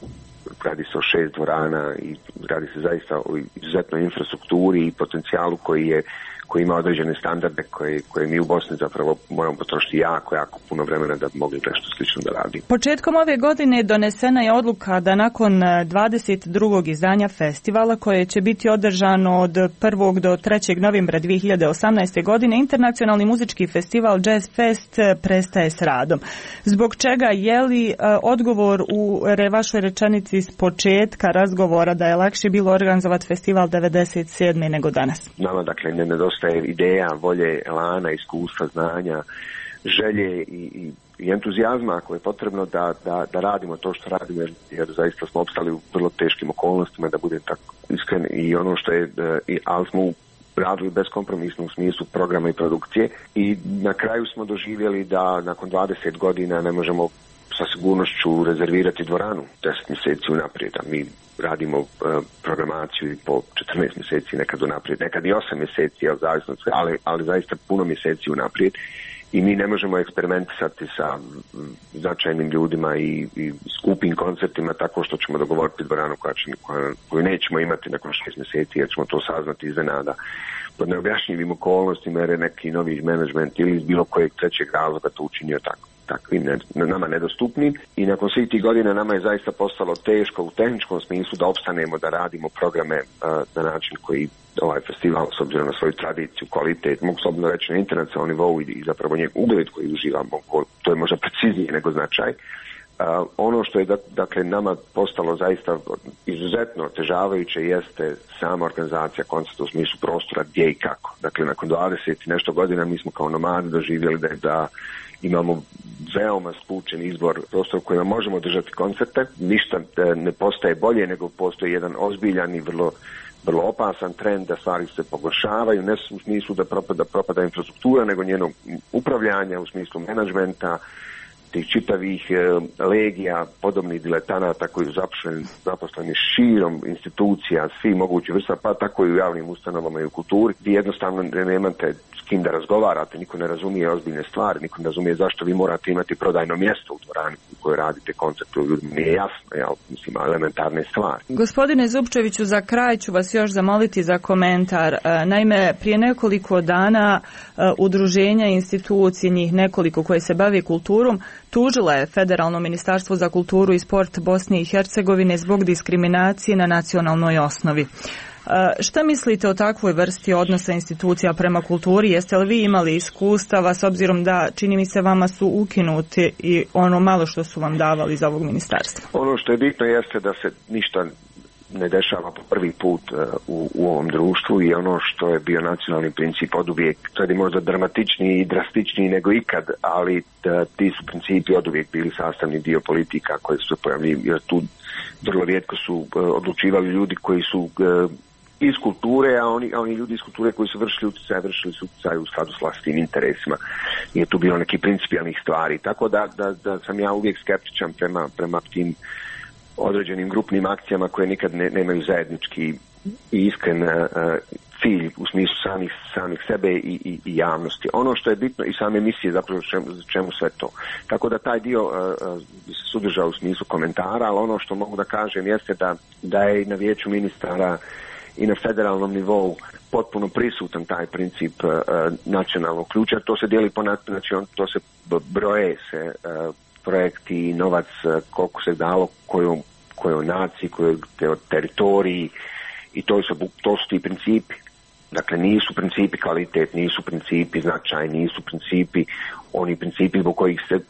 Speaker 23: radi se o šest dvorana i radi se zaista o izuzetnoj infrastrukturi i potencijalu koji je koji ima određene standarde koje, koje mi u Bosni zapravo moramo potrošiti jako, jako puno vremena da bi mogli nešto slično da radimo.
Speaker 8: Početkom ove godine donesena je odluka da nakon dvadeset drugog izdanja festivala, koje će biti održano od prvog do trećeg novembra dvije hiljade osamnaeste. godine, internacionalni muzički festival Jazz Fest prestaje s radom. Zbog čega je li odgovor u vašoj rečenici s početka razgovora da je lakše bilo organizovati festival devedeset sedme nego danas?
Speaker 23: Nama dakle ne nedostaje ideja, volje, elana, iskustva, znanja, želje i, i, i entuzijazma ako je potrebno da, da, da radimo to što radimo, jer, jer zaista smo opstali u vrlo teškim okolnostima, da budem tako iskren, i ono što je, i, ali smo radili beskompromisno u smislu programa i produkcije i na kraju smo doživjeli da nakon dvadeset godina ne možemo sa sigurnošću rezervirati dvoranu deset mjeseci unaprijed, a mi radimo uh, programaciju i po četrnaest mjeseci nekad unaprijed, nekad i osam mjeseci, ali, ali zaista puno mjeseci unaprijed i mi ne možemo eksperimentisati sa značajnim ljudima i, i skupim koncertima tako što ćemo dogovoriti dvoranu koja će, koja, koju nećemo imati nakon šest mjeseci jer ćemo to saznati iznenada pod neobjašnjivim okolnostima jer je neki novi menadžment ili iz bilo kojeg trećeg razloga to učinio tako. takvim ne, nama nedostupnim i nakon svih tih godina nama je zaista postalo teško u tehničkom smislu da opstanemo da radimo programe uh, na način koji ovaj festival s obzirom na svoju tradiciju, kvalitet, mogu slobodno reći na internacionalnom nivou i, i zapravo njeg ugled koji uživamo, ko, to je možda preciznije nego značaj. Uh, ono što je dakle nama postalo zaista izuzetno otežavajuće jeste sama organizacija koncerta u smislu prostora gdje i kako. Dakle, nakon dvadeset i nešto godina mi smo kao nomadi doživjeli da, da imamo veoma spučen izbor prostora u kojima možemo držati koncerte. Ništa ne postaje bolje nego postoji jedan ozbiljan i vrlo, vrlo opasan trend da stvari se pogoršavaju, ne u smislu da propada, propada infrastruktura, nego njeno upravljanja u smislu menadžmenta, tih čitavih e, legija, podobnih diletanata koji su zaposleni, zaposleni širom institucija, svi mogući vrsta, pa tako i u javnim ustanovama i u kulturi. Vi jednostavno nemate s kim da razgovarate, niko ne razumije ozbiljne stvari, niko ne razumije zašto vi morate imati prodajno mjesto u dvorani u kojoj radite koncerte, ljudima nije jasno, jel, mislim, elementarne stvari.
Speaker 8: Gospodine Zupčeviću, za kraj ću vas još zamoliti za komentar. Naime, prije nekoliko dana udruženja i institucije, njih nekoliko koje se bave kulturom, tužila je Federalno ministarstvo za kulturu i sport Bosne i Hercegovine zbog diskriminacije na nacionalnoj osnovi. Šta mislite o takvoj vrsti odnosa institucija prema kulturi? Jeste li vi imali iskustava s obzirom da, čini mi se, vama su ukinuti i ono malo što su vam davali iz ovog ministarstva?
Speaker 23: Ono što je bitno jeste da se ništa ne dešava po prvi put u, u ovom društvu i ono što je bio nacionalni princip oduvijek, to je možda dramatičniji i drastičniji nego ikad, ali da, ti su principi oduvijek bili sastavni dio politika koje su se pojavili, jer tu vrlo rijetko su uh, odlučivali ljudi koji su uh, iz kulture, a oni, a oni ljudi iz kulture koji su vršili utjecaj, vršili su utjecaj u skladu s vlastitim interesima. Nije tu bilo neki principijalnih stvari, tako da, da, da sam ja uvijek skeptičan prema, prema tim određenim grupnim akcijama koje nikad ne, nemaju zajednički i iskren uh, cilj u smislu samih, samih sebe i, i, i javnosti. Ono što je bitno i same emisije, zapravo čemu, čemu sve to. Tako da taj dio uh, uh, sudrža u smislu komentara, ali ono što mogu da kažem jeste da, da je na vijeću ministara i na federalnom nivou potpuno prisutan taj princip uh, nacionalnog ključa. To se dijeli po znači on, to se broje se uh, projekti, novac, koliko se dalo kojoj, kojoj naciji, kojoj teritoriji i to su, to su ti principi. Dakle, nisu principi kvalitet, nisu principi značaj, nisu principi oni principi zbog kojih se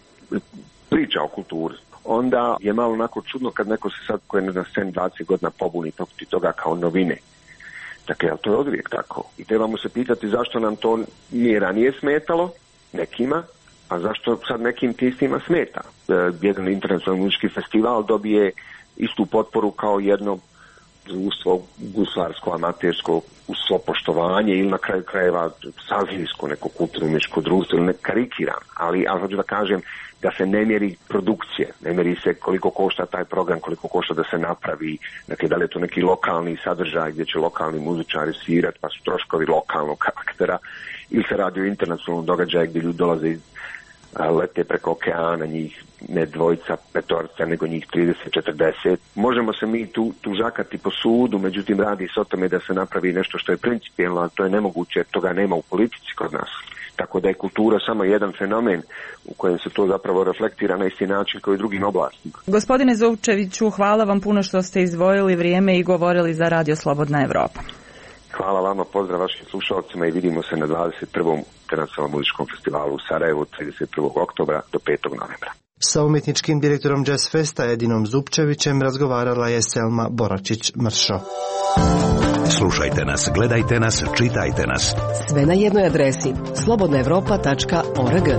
Speaker 23: priča o kulturi. Onda je malo onako čudno kad neko se sad koji je na sceni dvadeset godina pobuni protiv toga kao novine. Dakle, to je odvijek tako. I trebamo se pitati zašto nam to nije ranije smetalo, nekima, a zašto sad nekim tistima smeta. E, jedan internacionalni muzički festival dobije istu potporu kao jedno društvo, guslarsko, amatersko, uz svo poštovanje ili na kraju krajeva sazijsko, neko kulturno-umjetničko društvo ili ne karikiram, ali ja hoću da kažem da se ne mjeri produkcije, ne mjeri se koliko košta taj program, koliko košta da se napravi, dakle da li je to neki lokalni sadržaj gdje će lokalni muzičari svirati pa su troškovi lokalnog karaktera, ili se radi o internacionalnom događaju gdje ljudi dolaze iz lete preko okeana, njih ne dvojica, petorca, nego njih trideset četrdeset. Možemo se mi tu tužakati po sudu, međutim radi se o tome da se napravi nešto što je principijelno, a to je nemoguće jer toga nema u politici kod nas. Tako da je kultura samo jedan fenomen u kojem se to zapravo reflektira na isti način kao i drugim oblastima.
Speaker 8: Gospodine Zupčeviću, hvala vam puno što ste izdvojili vrijeme i govorili za Radio Slobodna Evropa.
Speaker 23: Hvala vama, pozdrav vašim slušalcima i vidimo se na dvadeset prvom Internacionalnom muzičkom festivalu u Sarajevu od trideset prvog oktobra do petog novembra.
Speaker 2: Sa umjetničkim direktorom Jazz Festa Edinom Zupčevićem razgovarala je Selma Boračić-Mršo.
Speaker 6: Slušajte nas, gledajte nas, čitajte nas.
Speaker 4: Sve na jednoj adresi slobodna evropa tačka org.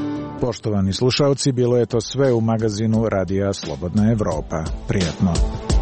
Speaker 1: Poštovani slušalci, bilo je to sve u magazinu Radija Slobodna Evropa. Prijatno.